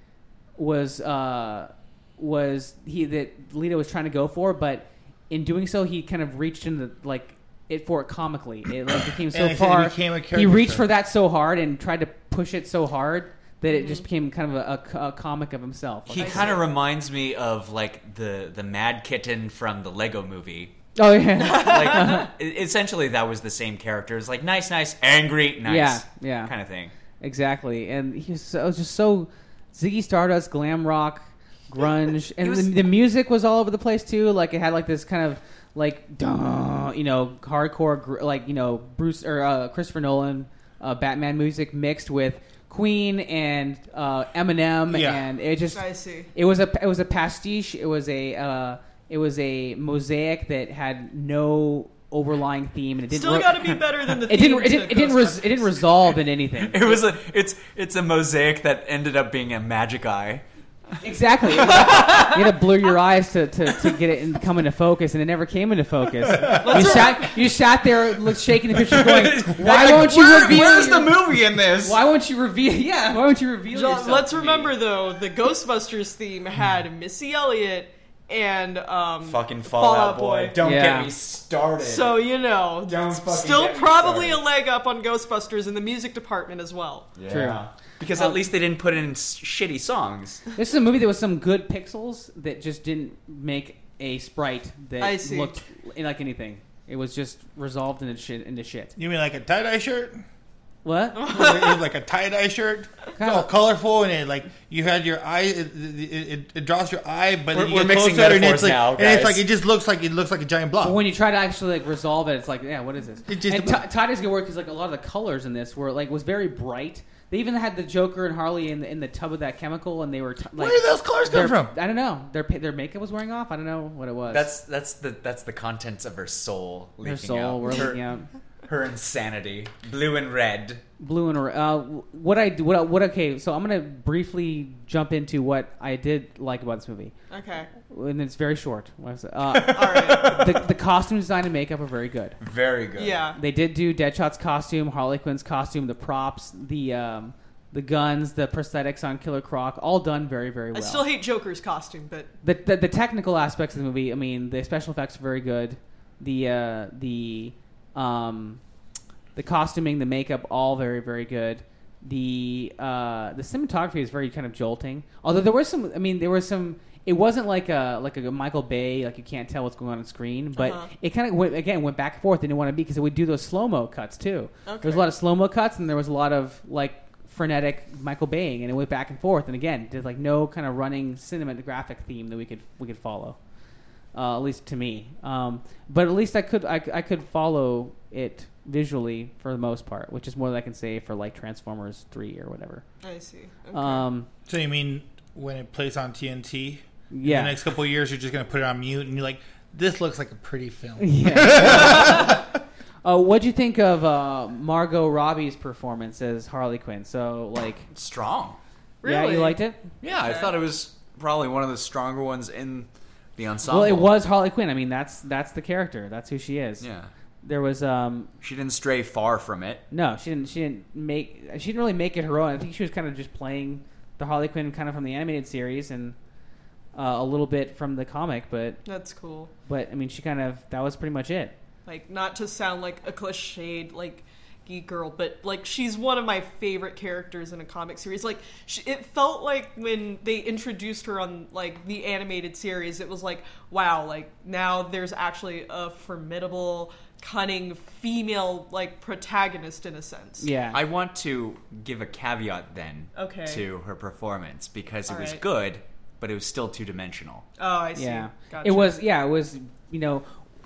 was uh, was he that Leto was trying to go for, but in doing so, he kind of reached into like it for it comically. It like became so And it far. became a He character reached study. for that so hard and tried to push it so hard that it just became kind of a, a, a comic of himself. He Like, kind of reminds me of like the the Mad Kitten from the Lego Movie. oh yeah, Like e- essentially, that was the same character. It's like nice, nice, angry, nice, Yeah, yeah. kind of thing. exactly. And he was, so, it was just so Ziggy Stardust, glam rock, grunge, and was- the, the music was all over the place too. Like it had like this kind of like duh, you know, hardcore gr- like you know Bruce or uh, Christopher Nolan uh, Batman music mixed with Queen and uh, Eminem, Yeah. and it just I see. it was a it was a pastiche. It was a uh, it was a mosaic that had no overlying theme, and it didn't. Still re- got to be better than the. it didn't. theme It didn't. to It didn't, res- Ghostbusters. it didn't resolve in anything. It was a it's it's a mosaic that ended up being a magic eye. Exactly. You had to blur your eyes to, to, to get it and come into focus, and it never came into focus. You sat, you sat there look, shaking the picture going, why Like, won't you where- reveal Where's your- the movie in this? Why won't you reveal Yeah, why won't you reveal John, yourself let's to me? remember though, the Ghostbusters theme had Missy Elliott and um, Fucking Fallout, Boy. Don't Yeah. get me started. So you know, Don't fucking still get me probably started. a leg up on Ghostbusters in the music department as well. yeah. True. Because at least they didn't put in s- shitty songs. This is a movie that was some good pixels that just didn't make a sprite that I see. looked like anything. It was just resolved into shit. Into shit. You mean like a tie dye shirt? What? It was like a tie dye shirt. It's Kinda- all colorful and it like you had your eye. It, it, it, it draws your eye, but We're- then you we're get mixing closer and metaphors it's like now, and it's guys. like it just looks like it looks like a giant blob. But when you try to actually like resolve it, it's like, yeah, what is this? It just- and T- Todd is gonna work because like a lot of the colors in this were like was very bright. They even had the Joker and Harley in the, in the tub of that chemical, and they were t- like, Where did those colors come their- from? I don't know. Their pa- their makeup was wearing off. I don't know what it was. That's that's the that's the contents of her soul leaking her soul. out. We're her, leaking out. her insanity, blue and red. Blue and uh, what I what I- what okay. So I'm gonna briefly jump into what I did like about this movie, Okay, and it's very short. What is it? Uh, all right. the, the costume design and makeup are very good. Very good. Yeah, They did do Deadshot's costume, Harley Quinn's costume, the props, the um, the guns, the prosthetics on Killer Croc, all done very, very well. I still hate Joker's costume, but the, the the technical aspects of the movie. I mean, the special effects are very good. The uh, the um, the costuming, the makeup, all very, very good. The uh, the cinematography is very kind of jolting. Although there was some, I mean, there was some. it wasn't like a like a Michael Bay, like you can't tell what's going on on screen, but Uh-huh. it kind of went, again went back and forth. They didn't want to be because it would do those slow mo cuts too. Okay. There was a lot of slow mo cuts, and there was a lot of like frenetic Michael Baying, and it went back and forth. And again, there's like no kind of running cinematographic theme that we could we could follow, uh, at least to me. Um, but at least I could I, I could follow it visually for the most part, which is more than I can say for like Transformers three or whatever. I see. Okay. Um, So you mean when it plays on T N T? yeah. In the next couple of years, you're just going to put it on mute, and you're like, "This looks like a pretty film." Yeah. uh, what'd you think of uh, Margot Robbie's performance as Harley Quinn? So, like, Strong. yeah, Really? you liked it? Yeah, I Okay. thought it was probably one of the stronger ones in the ensemble. Well, it was Harley Quinn. I mean, that's that's the character. That's who she is. Yeah. There was um She didn't stray far from it. no, she didn't. She didn't make. She didn't really make it her own. I think she was kind of just playing the Harley Quinn kind of from the animated series and uh, a little bit from the comic. But That's cool. but I mean, she kind of that was pretty much it. Like, not to sound like a cliched, like, geek girl, but, like, she's one of my favorite characters in a comic series. Like, she, it felt like when they introduced her on, like, the animated series, it was like, wow, like, now there's actually a formidable, cunning female, like, protagonist in a sense. Yeah. I want to give a caveat then Okay. to her performance because it All was right. good, but it was still two dimensional. Oh, I see. Yeah, Gotcha. it was. Yeah, it was. You know,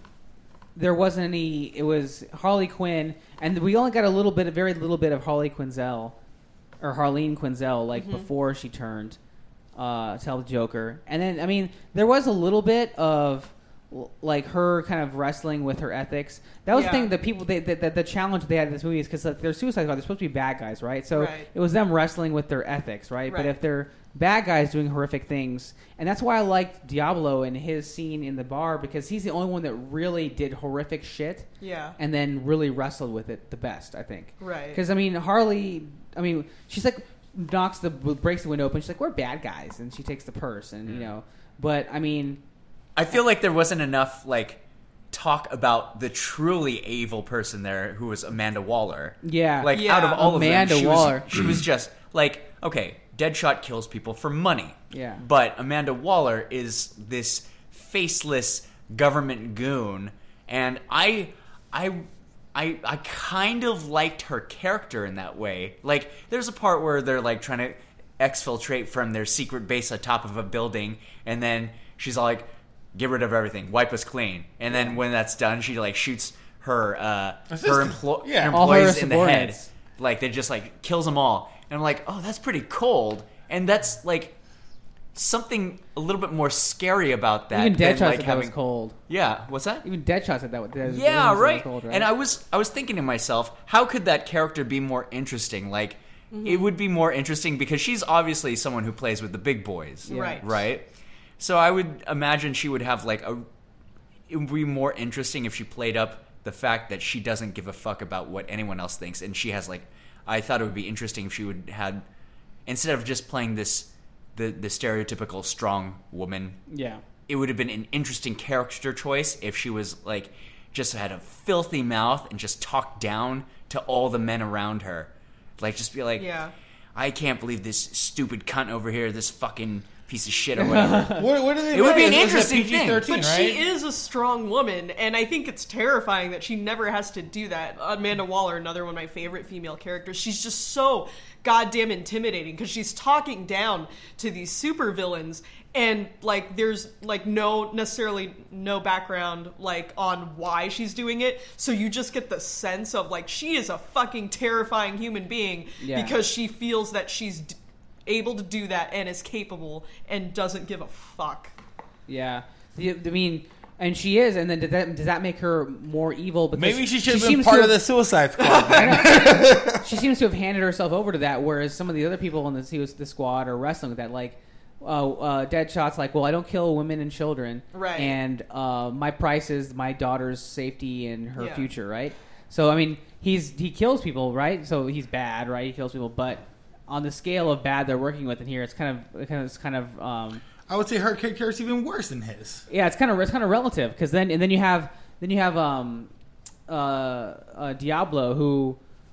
there wasn't any. It was Harley Quinn, and we only got a little bit, a very little bit of Harley Quinzel, or Harleen Quinzel, like before she turned uh, tell the Joker, and then I mean, there was a little bit of l- like her kind of wrestling with her ethics. That was Yeah. the thing that people, they, the, the, the challenge they had in this movie is because like, they're Suicide Squad, they're supposed to be bad guys, right? So Right. it was them wrestling with their ethics, right? But Right. if they're bad guys doing horrific things, and that's why I liked Diablo and his scene in the bar because he's the only one that really did horrific shit Yeah. and then really wrestled with it the best, I think. Right. Because I mean, Harley, I mean, she's like knocks the breaks the window open. She's like, "We're bad guys," and she takes the purse, and you know. But I mean, I feel like there wasn't enough like talk about the truly evil person there who was Amanda Waller. yeah, Like Yeah. out of all Amanda of them, she Waller. was, she was just like, okay, Deadshot kills people for money. Yeah. But Amanda Waller is this faceless government goon, and I, I, I, I kind of liked her character in that way. Like, there's a part where they're like trying to exfiltrate from their secret base atop of a building, and then she's all like, "Get rid of everything, wipe us clean." And then when that's done, she like shoots her uh, her, Assistant. emplo- Yeah. her All her employees in the head. subordinates. Like, they just like kills them all. And I'm like, oh, that's pretty cold. And that's like something a little bit more scary about that. even than, Deadshot like, said that having... was cold. Yeah, what's that? Even Deadshot said that. was- that Yeah, was right. Cold, right. And I was I was thinking to myself, how could that character be more interesting? Like, it would be more interesting because she's obviously someone who plays with the big boys, Yeah. Right. right? So I would imagine she would have like a. It would be more interesting if she played up the fact that she doesn't give a fuck about what anyone else thinks, and she has like. I thought it would be interesting if she would had, instead of just playing this, the the stereotypical strong woman. yeah. It would have been an interesting character choice if she was like just had a filthy mouth and just talked down to all the men around her. Like, just be like, Yeah. I can't believe this stupid cunt over here, this fucking piece of shit or whatever. What, what do they It would make? be an It's a interesting P G thirteen, But right? she is a strong woman, and I think it's terrifying that she never has to do that. Amanda Waller, another one of my favorite female characters, she's just so goddamn intimidating because she's talking down to these supervillains, and like there's like no necessarily no background like on why she's doing it, so you just get the sense of like she is a fucking terrifying human being Yeah. because she feels that she's d- able to do that and is capable and doesn't give a fuck. Yeah. The- I mean, and she is, and then did that, does that make her more evil? Because Maybe she should have been seems part to of the have- Suicide Squad. I know. She seems to have handed herself over to that, whereas some of the other people in the, the squad are wrestling with that. Like, uh, uh, Deadshot's like, well, I don't kill women and children. Right. And uh, my price is my daughter's safety and her Yeah. future, right? So, I mean, he's he kills people, right? So he's bad, right? He kills people, but on the scale of bad they're working with in here, it's kind of, it kind of it's kind of um, I would say her character is even worse than his. yeah, it's kind of it's kind of relative because then and then you have then you have um, uh, uh, Diablo who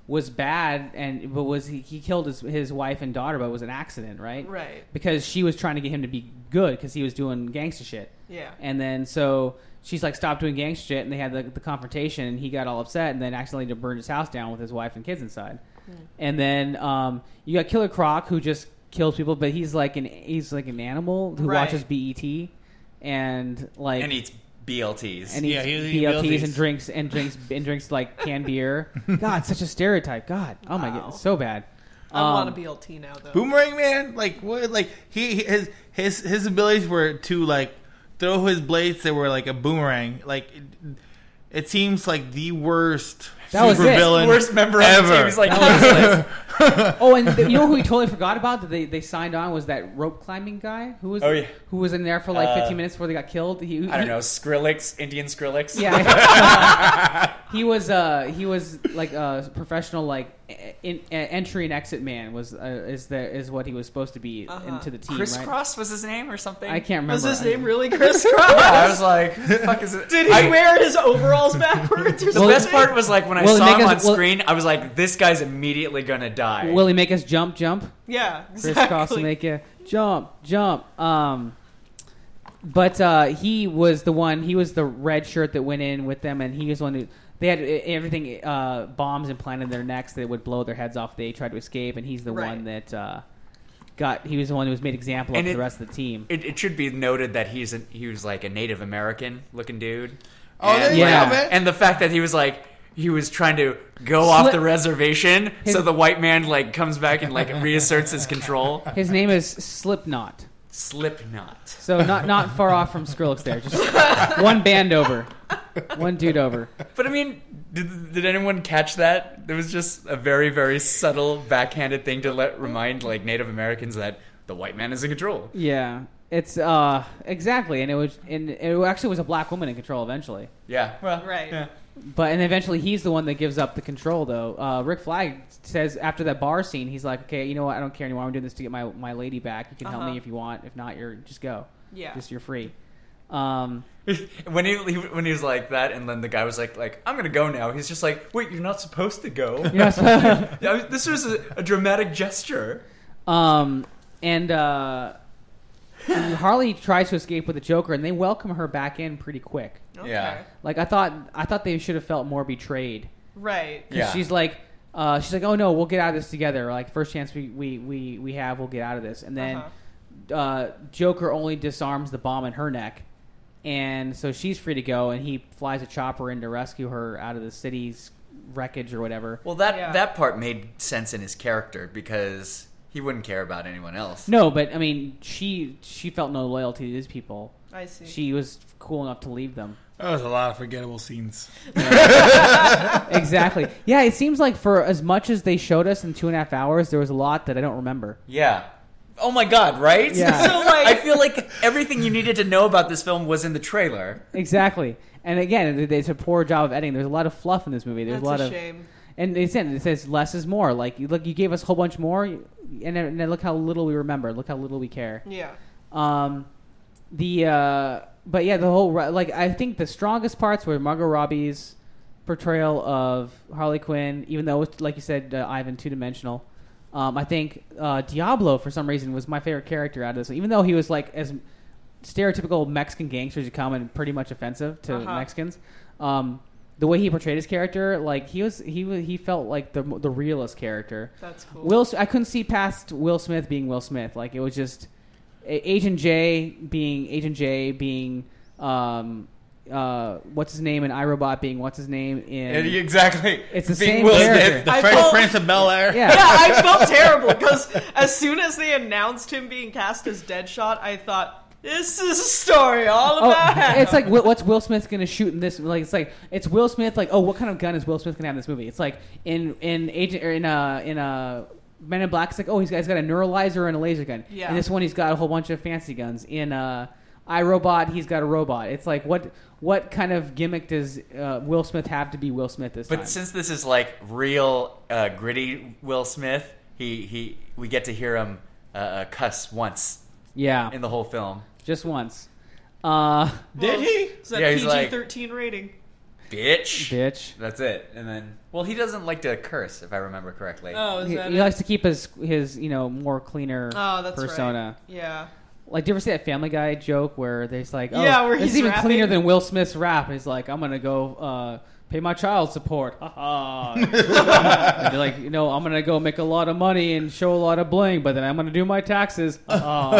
was bad, and but was he, he killed his his wife and daughter, but it was an accident, right? Right. Because she was trying to get him to be good because he was doing gangster shit. Yeah. And then so she's like, stop doing gangster shit, and they had the, the confrontation, and he got all upset, and then accidentally burned his house down with his wife and kids inside. Mm. And then um, you got Killer Croc, who just kills people, but he's like an he's like an animal who Right. watches B E T and like And eats B L Ts. and eats Yeah, he was eating B L Ts B L Ts. and drinks and drinks and drinks like canned beer. God, such a stereotype. God, oh my Wow. god, it's so bad. I Um, want a B L T now, though. Boomerang Man, like what? Like he he- his his his abilities were to like throw his blades that were like a boomerang. Like it, it seems like the worst That was it. supervillain Worst member of the ever. team. He's like, Oh, and the, you know who we totally forgot about that they, they signed on was that rope climbing guy who was Oh, yeah. who was in there for like Uh, fifteen minutes before they got killed. He, I don't he- know, Skrillex, Indian Skrillex. Yeah, he was uh he was like a professional like in, in, entry and exit man was uh, is the is what he was supposed to be Uh-huh. into the team. Right? Crisscross was his name or something? I can't remember. Was his I- name really Chris Cross? Yeah, I was like, who the fuck is it? Did he I- wear his overalls backwards or The something? best part was like when I Will it saw make him us- on will- screen, I was like, this guy's immediately gonna die. Will he make us jump, jump? Yeah, Crisscross will exactly. make you jump, jump. Um, but uh, he was the one. He was the red shirt that went in with them, and he was the one who they had everything uh, bombs implanted in their necks that would blow their heads off. If they tried to escape, and he's the Right. one that uh, got. He was the one who was made example of And to it- the rest of the team. It, it should be noted that he's a, he was like a Native American looking dude. Oh, there and, you Yeah. go, man. and the fact that he was like he was trying to go off Slip- the reservation, His- so the white man like comes back and like reasserts his control. His name is Slipknot. Slipknot. So not not far off from Skrillex there. Just one band over, one dude over. But I mean, did, did anyone catch that? There was just a very very subtle backhanded thing to let remind like Native Americans that the white man is in control. Yeah, it's uh exactly, and it was and it actually was a black woman in control eventually. Yeah. Well. Right. Yeah. But and eventually he's the one that gives up the control though. Uh, Rick Flag says after that bar scene, he's like, okay, you know what? I don't care anymore. I'm doing this to get my my lady back. You can help Uh-huh. me if you want. If not, you're just go. Yeah. Just you're free. Um, when he, he when he was like that, and then the guy was like, "Like I'm gonna go now." He's just like, "Wait, you're not supposed to go." you know, so- Yeah, this was a, a dramatic gesture. um, and uh, and Harley tries to escape with the Joker, and they welcome her back in pretty quick. Okay. Yeah. Like I thought, I thought they should have felt more betrayed. Right. 'Cause Yeah. she's like, uh, she's like, oh no, we'll get out of this together. Like first chance we, we, we, we have, we'll get out of this. And then Uh-huh. uh, Joker only disarms the bomb in her neck, and so she's free to go. And he flies a chopper in to rescue her out of the city's wreckage or whatever. Well, that Yeah. that part made sense in his character because he wouldn't care about anyone else. No, but I mean, she she felt no loyalty to these people. I see. She was cool enough to leave them. That was a lot of forgettable scenes. Exactly. Yeah, it seems like for as much as they showed us in two and a half hours, there was a lot that I don't remember. Yeah. Oh my god, right? Yeah. So, like- I feel like everything you needed to know about this film was in the trailer. Exactly. And again, it- it's a poor job of editing. There's a lot of fluff in this movie. There's That's a lot a of shame. and it said it says less is more. Like you look, you gave us a whole bunch more, and then, and then look how little we remember. Look how little we care. Yeah. Um, the uh, but yeah, the whole like I think the strongest parts were Margot Robbie's portrayal of Harley Quinn, even though it's, like you said, uh, Ivan two dimensional. Um, I think uh, Diablo for some reason was my favorite character out of this, even though he was like as stereotypical Mexican gangster as you come and pretty much offensive to Uh-huh. Mexicans. Um, the way he portrayed his character, like he was, he was, he felt like the the realest character. That's cool. Will I couldn't see past Will Smith being Will Smith. Like it was just A- Agent J being Agent J being um uh what's his name in iRobot being what's his name in Exactly. It's the Being same Will character. Smith. The I Fresh felt- Prince of Bel Air. yeah. Yeah, I felt terrible because as soon as they announced him being cast as Deadshot, I thought, this is a story all Oh, about him. it's like Will- what's Will Smith gonna shoot in this? Like it's like it's Will Smith. Like oh, what kind of gun is Will Smith gonna have in this movie? It's like in in agent or in a in a Men in Black. It's like oh, he's got, he's got a neuralizer and a laser gun. Yeah. And this one, he's got a whole bunch of fancy guns. In uh, iRobot, he's got a robot. It's like what what kind of gimmick does uh, Will Smith have to be Will Smith this But time? since this is like real uh, gritty Will Smith, he, he we get to hear him uh, uh, cuss once yeah, in the whole film. just once. Uh, Did he? It's that Yeah, he's P G like- thirteen rating. bitch. bitch. That's it. And then, well, he doesn't like to curse, if I remember correctly. Oh, is He, that he it? likes to keep his his you know more cleaner Oh, that's persona. right. Yeah. Like, do you ever see that Family Guy joke where there's like, oh, Yeah, where this is he's even rapping. cleaner than Will Smith's rap? He's like, I'm gonna go uh, pay my child support. Ha ha. And they're like, you know, I'm gonna go make a lot of money and show a lot of bling, but then I'm gonna do my taxes. Ha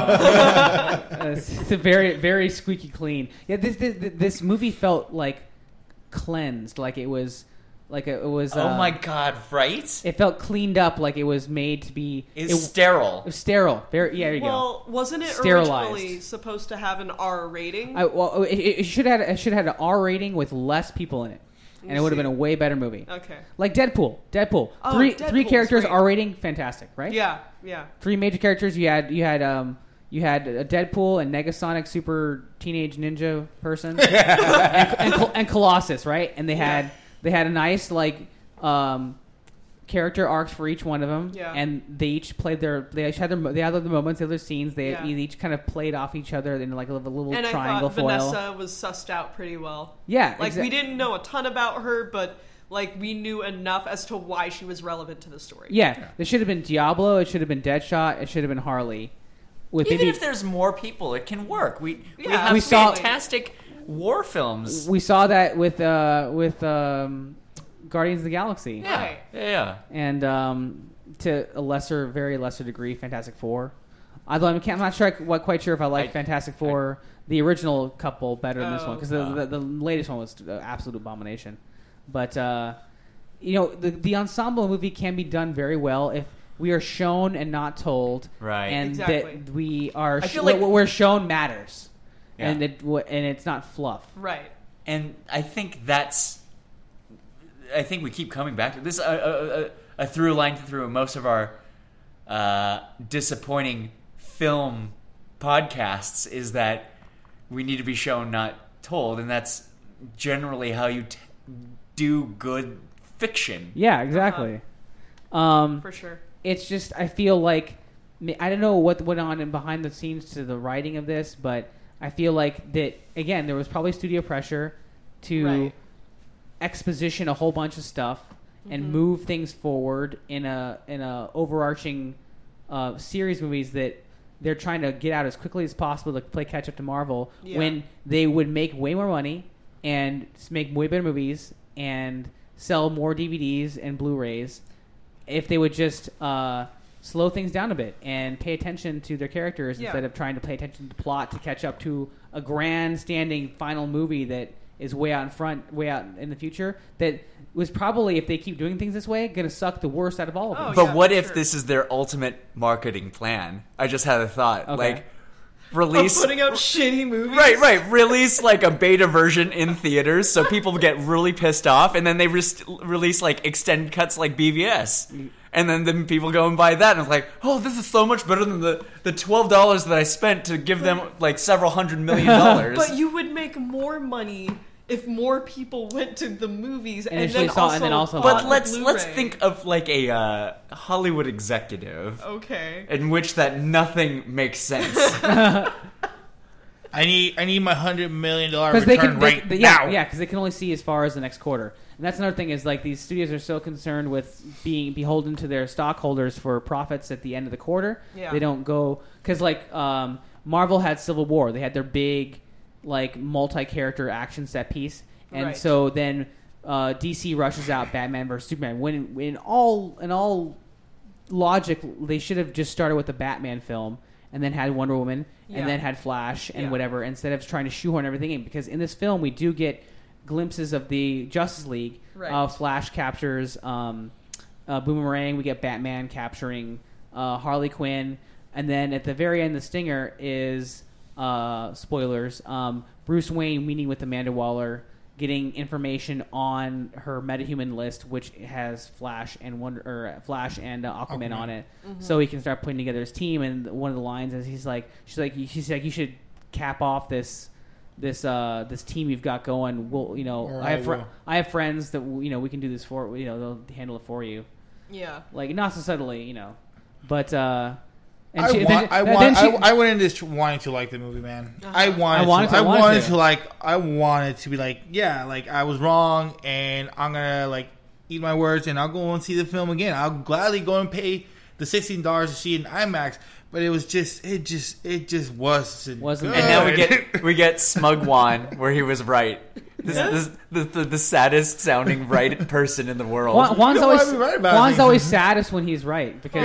ha. it's, it's a very very squeaky clean. Yeah, this this, this movie felt like cleansed, like it was like it was. Oh uh, my god, right? It felt cleaned up, like it was made to be. It's it, sterile. It was sterile. Very, yeah, there you go. Well, wasn't it Sterilized. originally supposed to have an R rating? I, well, it, it should have it should have had an R rating with less people in it, and me it would have see. been a way better movie. Okay. Like Deadpool. Deadpool. Oh, three three Deadpool's characters, great. R rating, fantastic, right? Yeah, yeah. Three major characters. You had you had um you had a Deadpool and Negasonic, super teenage ninja person, and, and, Col- and Colossus, right? And they had Yeah. they had a nice like um. character arcs for each one of them, Yeah. and they each played their. They each had their. mo- They had their moments, they had their scenes. They Yeah. each kind of played off each other in like a little, little And I triangle thought foil. Vanessa was sussed out pretty well. Yeah, Like, exa- we didn't know a ton about her, but, like, we knew enough as to why she was relevant to the story. Yeah, it should have been Diablo. It should have been Deadshot. It should have been Harley. With Even maybe if there's more people, it can work. We we Yeah, have We saw- fantastic war films. we saw that with uh, with um, Guardians of the Galaxy, Yeah, Right. yeah, yeah. and um, to a lesser, very lesser degree, Fantastic Four. Although I'm, I'm not sure, what quite sure if I like I- Fantastic Four, the original couple, better than this Oh. one because the, Oh. the the latest one was an absolute abomination. But uh, you know, the the ensemble movie can be done very well if we are shown and not told, Right. And Exactly. that we are I sh- feel like- what we're shown matters, Yeah. and it w- and it's not fluff. Right. And I think that's. I think we keep coming back to this. A, a, a, a through line through most of our uh, disappointing film podcasts is that we need to be shown, not told, and that's generally how you t- do good fiction. Yeah, exactly. Um, For sure. it's just I feel like I don't know what went on in behind the scenes to the writing of this, but I feel like that again there was probably studio pressure to Right. exposition a whole bunch of stuff and Mm-hmm. move things forward in a in a overarching uh, series movies that they're trying to get out as quickly as possible to play catch up to Marvel Yeah. when they would make way more money and s- make way better movies and sell more D V Ds and Blu-rays if they would just uh, slow things down a bit and pay attention to their characters Yeah. instead of trying to pay attention to the plot to catch up to a grandstanding final movie that is way out in front, way out in the future. That was probably, if they keep doing things this way, going to suck the worst out of all of them. Oh, But yeah, what for if sure. this is their ultimate marketing plan? I just had a thought. Okay. Like, Of release. putting out shitty movies. Right, right. Release like a beta version in theaters so people get really pissed off, and then they re- release like extended cuts like B V S. And then, then people go and buy that, and it's like, oh, this is so much better than the, the twelve dollars that I spent to give them like several hundred million dollars. But you would make more money if more people went to the movies and, initially then saw- also and then also bought But the let's let's Blu-ray. think of like a uh, Hollywood executive Okay. in which that nothing makes sense. I need I need my hundred million dollar Because return they can, they, right they- yeah, now. yeah, because they can only see as far as the next quarter, and that's another thing is like these studios are so concerned with being beholden to their stockholders for profits at the end of the quarter. Yeah. They don't go because like um, Marvel had Civil War, they had their big like multi-character action set piece, and Right. so then uh, D C rushes out Batman versus Superman. When in all in all logic, they should have just started with the Batman film and then had Wonder Woman Yeah. and then had Flash and Yeah. whatever instead of trying to shoehorn everything in. Because in this film, we do get glimpses of the Justice League. Right. Uh, Flash captures um, uh, Boomerang. We get Batman capturing uh, Harley Quinn. And then at the very end, the stinger is, uh, spoilers, um, Bruce Wayne meeting with Amanda Waller, getting information on her metahuman list, which has Flash and Wonder or Flash and uh, Aquaman, Aquaman. on it, so he can start putting together his team. And one of the lines is he's like, she's like, she's like, you should cap off this this uh, this team you've got going. We'll, you know, Or I have I fr- will. I have friends that you know we can do this for. You know, they'll handle it for you. Yeah. Like not so subtly, you know, but uh, And I, she- want, then- I, then want, she- I, I went into this wanting to like the movie, man. I wanted, I wanted to, to- I I wanted wanted to. to like, I wanted to be like, yeah, like I was wrong, and I'm gonna like eat my words, and I'll go and see the film again. I'll gladly go and pay the sixteen dollars to see it in IMAX. But it was just, it just, it just wasn't. Wasn't- good. And now we get we get Smug Juan, where he was right. This, this, the, the, the saddest sounding right person in the world. Juan, Juan's You know, always I'd be right about Juan's things. always saddest when he's right because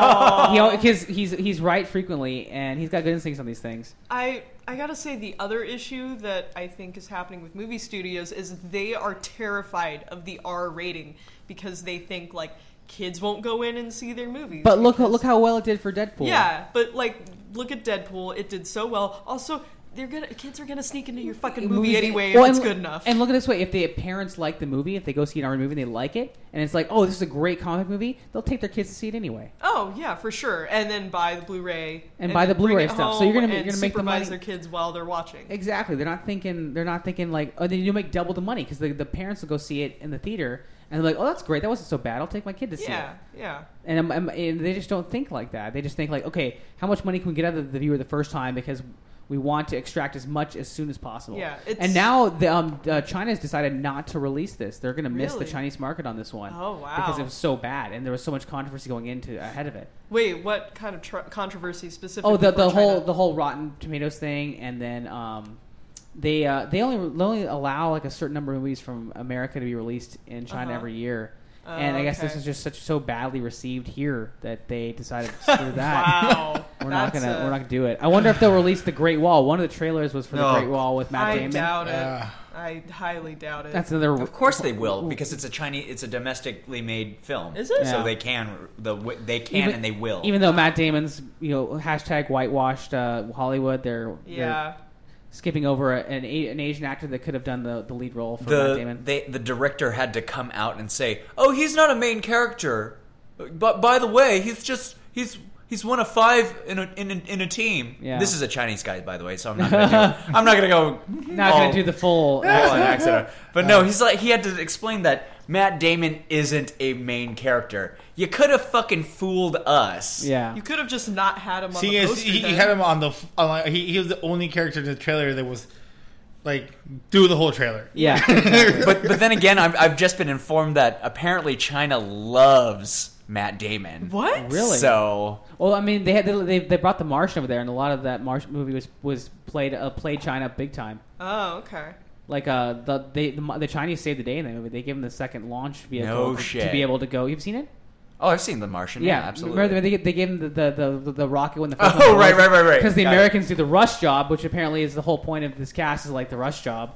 he because he's he's right frequently and he's got good instincts on these things. I I gotta say the other issue that I think is happening with movie studios is they are terrified of the R rating because they think like kids won't go in and see their movies. But look because- look how well it did for Deadpool. Yeah, but like look at Deadpool, it did so well. Also, they're gonna kids are gonna sneak into your fucking movie Movies- anyway well, if it's and- good enough. And look at it this way: if the parents like the movie, if they go see an R movie and they like it, and it's like, oh, this is a great comic movie, they'll take their kids to see it anyway. Oh yeah, for sure. And then buy the Blu-ray And buy the then bring Blu-ray it stuff. So you're home gonna- you're and gonna make the supervise money- their kids while they're watching. Exactly. They're not thinking. They're not thinking like, oh, then you make double the money because the, the parents will go see it in the theater and they're like, oh, that's great. That wasn't so bad. I'll take my kid to see it. Yeah, yeah. And, um, um, and they just don't think like that. They just think like, okay, how much money can we get out of the viewer the first time because we want to extract as much as soon as possible. Yeah, it's- and now the, um, uh, China's decided not to release this. They're going to miss the Really? Chinese market on this one. Oh, wow. Because it was so bad, and there was so much controversy going into ahead of it. Wait, what kind of tr- controversy specifically? Oh, the for the whole China? the whole Rotten Tomatoes thing, and then um, they uh, they only they only allow like a certain number of movies from America to be released in China Uh-huh. every year. Oh, And I guess this okay. is just such so badly received here that they decided to screw that. Wow. We're not That's gonna a- we're not gonna do it. I wonder if they'll release the Great Wall. One of the trailers was for the No. Great Wall with Matt I Damon. doubt it. Uh, I highly doubt it. That's another. Of course they will, because it's a Chinese, it's a domestically made film. Is it? So Yeah. they can, the they can Even- and they will. Even though Matt Damon's you know hashtag whitewashed uh, Hollywood, they're, they're yeah. skipping over a- an, a- an Asian actor that could have done the, the lead role for Matt the Damon. they, the director had to come out and say, "Oh, he's not a main character, but by the way, he's just he's he's one of five in a in a, in a team." Yeah. This is a Chinese guy, by the way, so I'm not gonna do, I'm not gonna go Not all- gonna do the full. all an accent. But no, he's like he had to explain that Matt Damon isn't a main character. You could have fucking fooled us. Yeah. You could have just not had him on See, the yes, poster. he, he then. had him on the. On, like, he, he was the only character in the trailer that was like do the whole trailer. Yeah. exactly. But but then again, I've I've just been informed that apparently China loves Matt Damon. What? Really? So Well, I mean, they had they, they brought the Martian over there, and a lot of that Martian movie was was played uh, played China big time. Oh, okay. Like uh, the they the, the Chinese saved the day in that movie. They gave him the second launch vehicle No to, to shit. be able to go. You've seen it? oh, I've seen The Martian. Yeah, absolutely. Remember they, they gave him the the, the, the rocket when the Oh, right, right, right, right. Because the Got it. Americans do the rush job, which apparently is the whole point of this cast is like the rush job.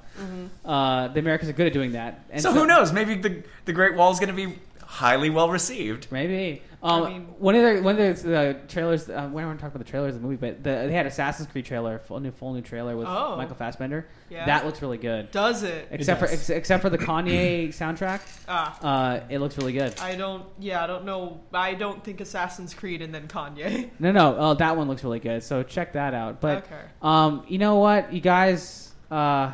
Uh, the Americans are good at doing that. And So who knows? Maybe the the Great Wall is going to be highly well received. Maybe. Um, I mean- one of the one of the uh, trailers. Uh, we don't want to talk about the trailers of the movie, but the, they had Assassin's Creed trailer, full new full new trailer with Oh. Michael Fassbender. Yeah. That looks really good. Does it? Except for does. ex- except for the Kanye soundtrack, Ah. uh, it looks really good. I don't. Yeah, I don't know. I don't think Assassin's Creed and then Kanye. No, no, oh, that one looks really good. So check that out. But Okay. um, you know what, you guys, uh,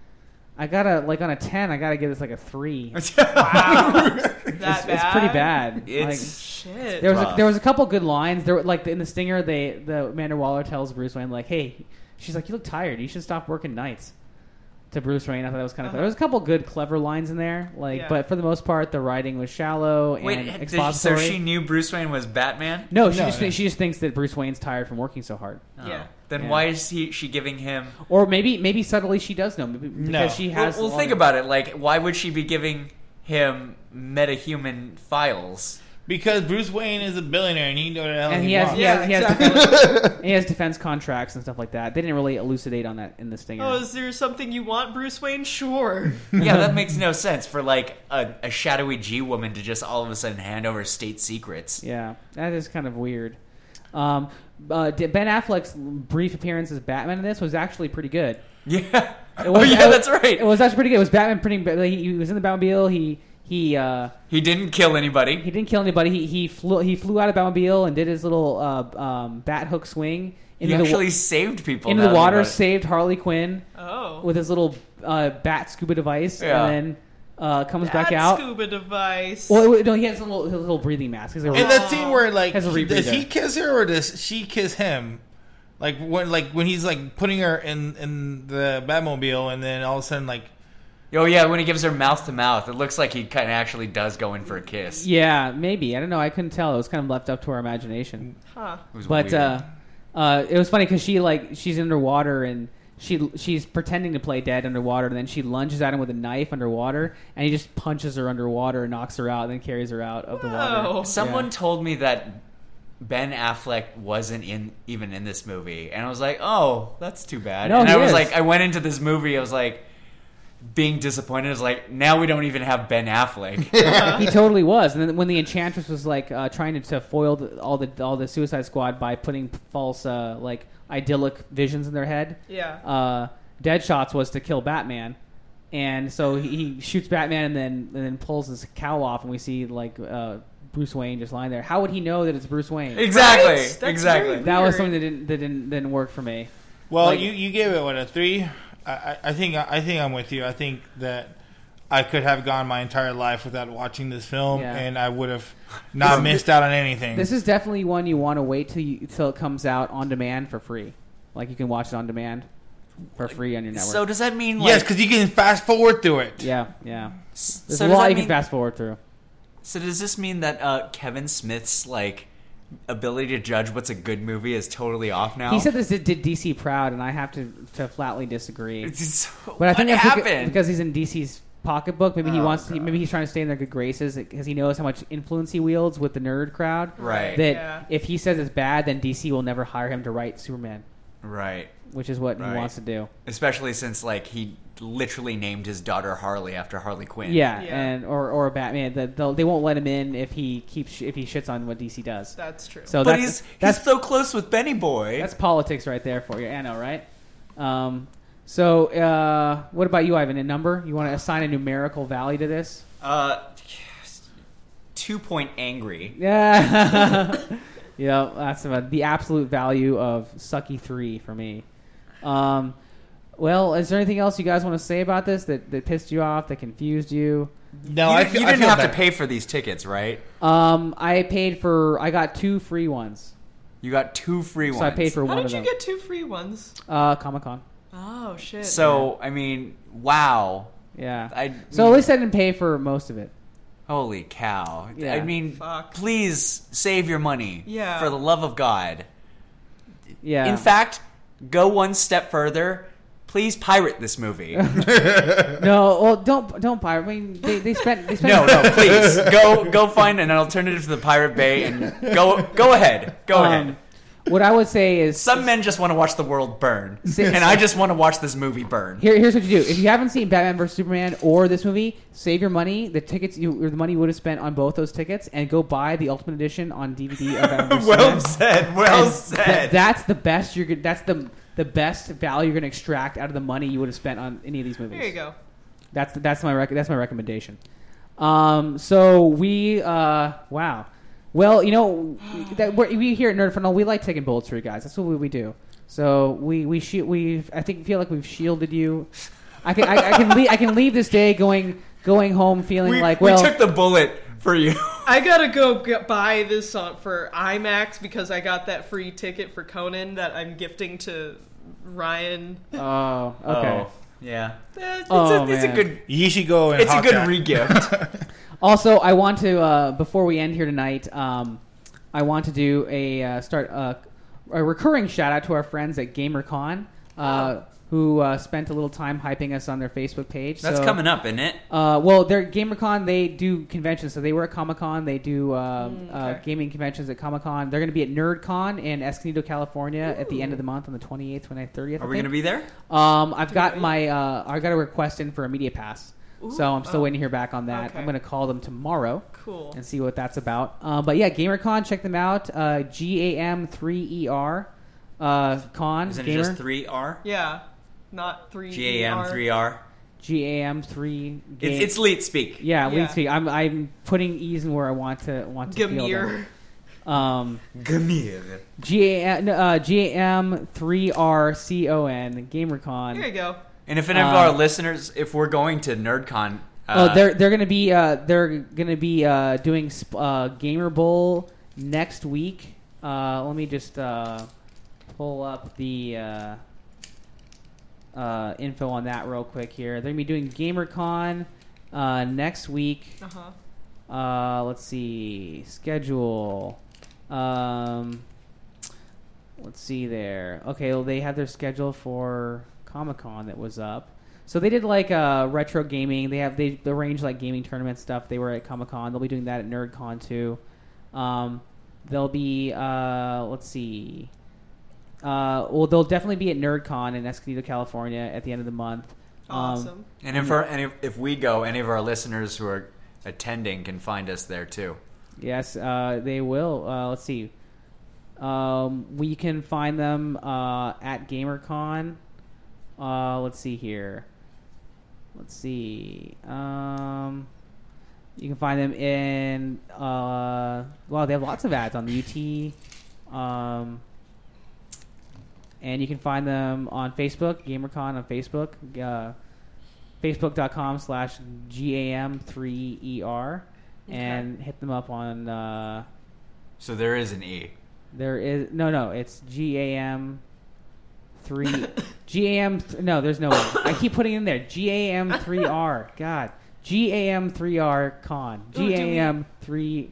I gotta like on a ten, I gotta give this like a three. Wow. it's, that it's bad. pretty bad. It's like, Shit. there was a, rough. there was a couple good lines. There were, like in the Stinger, they the Amanda Waller tells Bruce Wayne like, "Hey," she's like, "You look tired. You should stop working nights." To Bruce Wayne, I thought that was kind of. Uh-huh. There was a couple good, clever lines in there, like, Yeah. but for the most part, the writing was shallow and Wait, did, so expository. she knew Bruce Wayne was Batman? no, she No, just no. she just thinks that Bruce Wayne's tired from working so hard. Oh. Yeah. Then Yeah. why is he she giving him? Or maybe maybe subtly she does know maybe because No. she Well, has. well all think the- about it. Like, why would she be giving him metahuman files? Because Bruce Wayne is a billionaire and he knows what the hell And he, he has, wants. he, Yeah, has, he, has exactly. defense, he has defense contracts and stuff like that. They didn't really elucidate on that in the Stinger. Oh, is there something you want, Bruce Wayne? Sure. Yeah, that makes no sense for like a, a shadowy G woman to just all of a sudden hand over state secrets. Yeah, that is kind of weird. Um, uh, D- Ben Affleck's brief appearance as Batman in this was actually pretty good. Yeah. It oh was- yeah, it- that's right. It was actually pretty good. It was Batman pretty. He, he was in the Batmobile. He he uh, He didn't kill anybody. he didn't kill anybody. He he flew he flew out of Batmobile and did his little uh, um, bat hook swing He into the wa- actually saved people. into now the that I water, think about it. saved Harley Quinn Oh. with his little uh, bat scuba device, Yeah. and then uh, comes That back out. scuba device. Well, it- no, he has a little, his little breathing mask. He's a In that scene where like Has a he- does rebreather. he kiss her or does she kiss him? Like when like when he's like putting her in in the Batmobile and then all of a sudden like Oh yeah, when he gives her mouth to mouth, it looks like he kind of actually does go in for a kiss. Yeah, maybe. I don't know. I couldn't tell. It was kind of left up to our imagination. Huh. It was But weird. uh, uh, it was funny because she like she's underwater and she she's pretending to play dead underwater, and then she lunges at him with a knife underwater, and he just punches her underwater and knocks her out, and then carries her out of the Whoa. water. Someone Yeah. told me that Ben Affleck wasn't in even in this movie, and I was like, "Oh, that's too bad." No, and he I was is. like, I went into this movie, I was like, being disappointed. I was like, now we don't even have Ben Affleck. He totally was. And then when the Enchantress was like uh, trying to, to foil the, all the all the Suicide Squad by putting false uh, like idyllic visions in their head, Yeah. uh, Deadshot's was to kill Batman, and so he, he shoots Batman and then and then pulls his cowl off, and we see like uh, Bruce Wayne just lying there. How would he know that it's Bruce Wayne? exactly, Right? That's exactly. very That was weird. something that didn't that didn't, didn't work for me. well Like- you you gave it what a three. I, I I think I think I'm with you. I think that I could have gone my entire life without watching this film, Yeah. and I would have not missed out on anything. This is definitely one you want to wait till you, till it comes out on demand for free. Like you can watch it on demand for free on your network. So does that mean like, yes, because you can fast forward through it. yeah, yeah. s- There's so a does lot that you mean, can fast forward through. So does this mean that uh, Kevin Smith's like ability to judge what's a good movie is totally off now? He said this did, did D C proud, and I have to, to flatly disagree. It's- But I think what that's beca- happened? because he's in D C's pocketbook. Maybe he Oh, wants. To, God. maybe he's trying to stay in their good graces because he knows how much influence he wields with the nerd crowd. Right. That Yeah. if he says it's bad, then D C will never hire him to write Superman, right. which is what Right. he wants to do. Especially since like he literally named his daughter Harley after Harley Quinn. Yeah, Yeah. and or or Batman. That they'll- they won't let him in if he keeps sh- if he shits on what D C does. That's true. So But that's he's that's he's so close with Benny Boy. that's politics right there for you. I know, right? Um, so uh, what about you, Ivan? A number? You want to assign a numerical value to this? uh, two point angry. Yeah, yeah. That's about the absolute value of Sucky three for me. Um, well, is there anything else you guys want to say about this that, that pissed you off, that confused you? No, you, I you feel- I didn't feel have bad. to pay for these tickets, right? Um, I paid for. I got two free ones, You got two free so ones. I paid for How one did of you them. get two free ones? uh, Comic Con. Oh shit. So I mean, wow. Yeah. I So at least I didn't pay for most of it. holy cow. Yeah. I mean, Fuck. please save your money. Yeah. For the love of God. Yeah. In fact, go one step further. Please pirate this movie. no, no. Well, don't don't buy. I mean, they, they spent. They spent no, please go go find an alternative to the Pirate Bay and go go ahead. Go Um, ahead. What I would say is Some men just want to watch the world burn, Say- and I just want to watch this movie burn. Here, here's what you do. If you haven't seen Batman versus Superman or this movie, save your money, the tickets, you, or the money you would have spent on both those tickets, and go buy the Ultimate Edition on D V D of Batman versus Well Superman. said. Well And said. th- that's the best you're. Gonna, that's the the best value you're going to extract out of the money you would have spent on any of these movies. There you go. That's that's my rec- that's my recommendation. Um, so we uh, wow. Well, you know that we're, we here at Nerd Funnel, we like taking bullets for you guys. That's what we, we do. So we we shi- we I think feel like we've shielded you. I can I, I can leave, I can leave this day going going home feeling we, like we well took the bullet for you. I gotta go get, buy this on, for IMAX because I got that free ticket for Conan that I'm gifting to Ryan. oh okay. Oh, yeah. Eh, It's, Oh, a, it's a man. good. You should go and It's a hawk good that. regift. Also, I want to uh, before we end here tonight, um, I want to do a uh, start uh, a recurring shout out to our friends at GamerCon, uh, who uh, spent a little time hyping us on their Facebook page. That's So, coming up, isn't it? Uh, well, they're GamerCon. They do conventions, so they were at Comic Con. They do uh, Mm, uh, okay. gaming conventions at Comic Con. They're going to be at NerdCon in Escondido, California, at the end of the month on the twenty-eighth, twenty-ninth, thirtieth. Are we going to be there? Um, I've got Right. my uh, I got a request in for a media pass, so I'm still oh. waiting to hear back on that. Okay. I'm going to call them tomorrow Cool. and see what that's about. Uh, but yeah, GamerCon, check them out. Uh, G A M three E R uh, Con Isn't Gamer it just three R? Yeah, not three. G A M three R. G A M three. It's, it's leet speak. yeah, Yeah. lead speak. I'm I'm putting E's in where I want to want to feel them. Gamir. Um, Gamir. G A M uh, G A M three R C O N There you GamerCon. go. And if any of Uh, our listeners, if we're going to NerdCon, oh, they're they're gonna be uh, they're gonna be uh, doing sp- uh, Gamer Bowl next week. Uh, let me just uh, pull up the uh, uh, info on that real quick here. They're gonna be doing GamerCon uh, next week. Uh-huh. Uh, let's see schedule. Um, let's see there. Okay, well, they have their schedule for Comic-Con that was up. So they did like uh, retro gaming. They have they arranged like gaming tournament stuff. They were at Comic-Con. They'll be doing that at NerdCon too. Um, they'll be uh, let's see. Uh, well, they'll definitely be at NerdCon in Escondido, California, at the end of the month. Um, Awesome. And if our, and if, if we go, any of our listeners who are attending can find us there too. Yes, uh, they will. Uh, let's see. Um, we can find them uh, at GamerCon. Uh, let's see here. Let's see. Um, you can find them in. Uh, well, they have lots of ads on the U T. Um, and you can find them on Facebook, GamerCon on Facebook. Uh, Facebook.com slash GAM3ER. And hit them up on. Uh, So there is an E. there is. No, no. It's G A M three. G A M. Th- no, there's no one. I keep putting it in there. G A M three R. God. G A M three R con. G A M three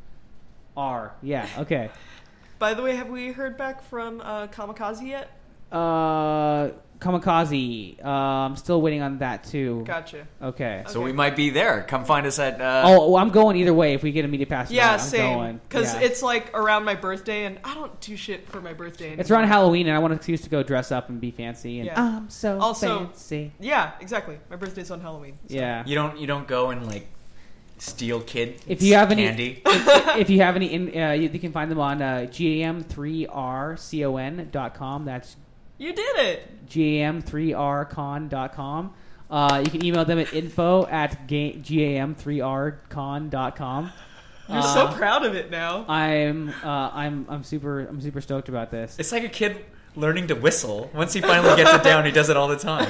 R. Yeah, okay. By the way, have we heard back from uh, Kamikaze yet? Uh, Kamikaze. Uh, I'm still waiting on that too. Gotcha. Okay. So Okay. we might be there. Come find us at. Uh, Oh, well, I'm going either way. If we get a media pass, Yeah, I'm same. going. Because Yeah. it's like around my birthday, and I don't do shit for my birthday anymore. It's around Halloween, and I want an excuse to go dress up and be fancy. And Yeah. I'm so Also- fancy. Yeah, exactly. My birthday's on Halloween. so- Yeah. You don't. You don't go and like steal kid. If you have any- candy. If you have any, in, uh, you, you can find them on uh, G A M three R con dot com. That's You did it! G A M three R con dot com. Uh, you can email them at info at G A M three R con dot com. You're Uh, so proud of it now. I'm uh, I'm I'm super I'm super stoked about this. It's like a kid learning to whistle. Once he finally gets it down, he does it all the time.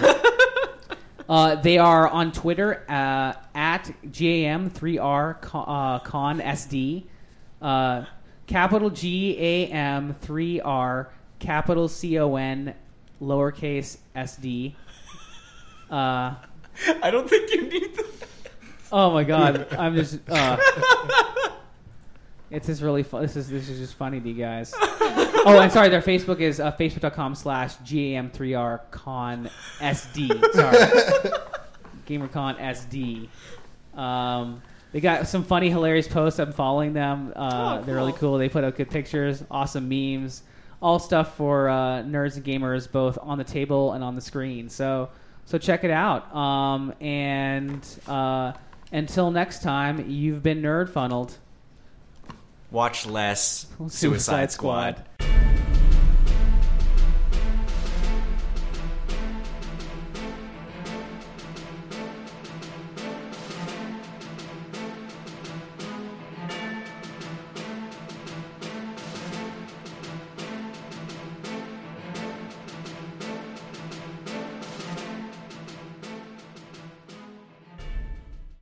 Uh, they are on Twitter uh, at G A M three R con, uh, con S D. Uh, capital G A M three R, capital C O N, lowercase S D. Uh, I don't think you need that. oh my god, I'm just. Uh, it's just really fun. This is this is just funny to you guys. Oh, and sorry, their Facebook is uh, facebook.com slash GAM3R con SD. Sorry. GamerCon S D. Um, they got some funny, hilarious posts. I'm following them. Uh, Oh, They're really cool. cool. They put out good pictures, awesome memes, all stuff for uh, nerds and gamers, both on the table and on the screen. So, so check it out. Um, and uh, until next time, you've been nerd funneled. Watch less Suicide Suicide Squad. Squad.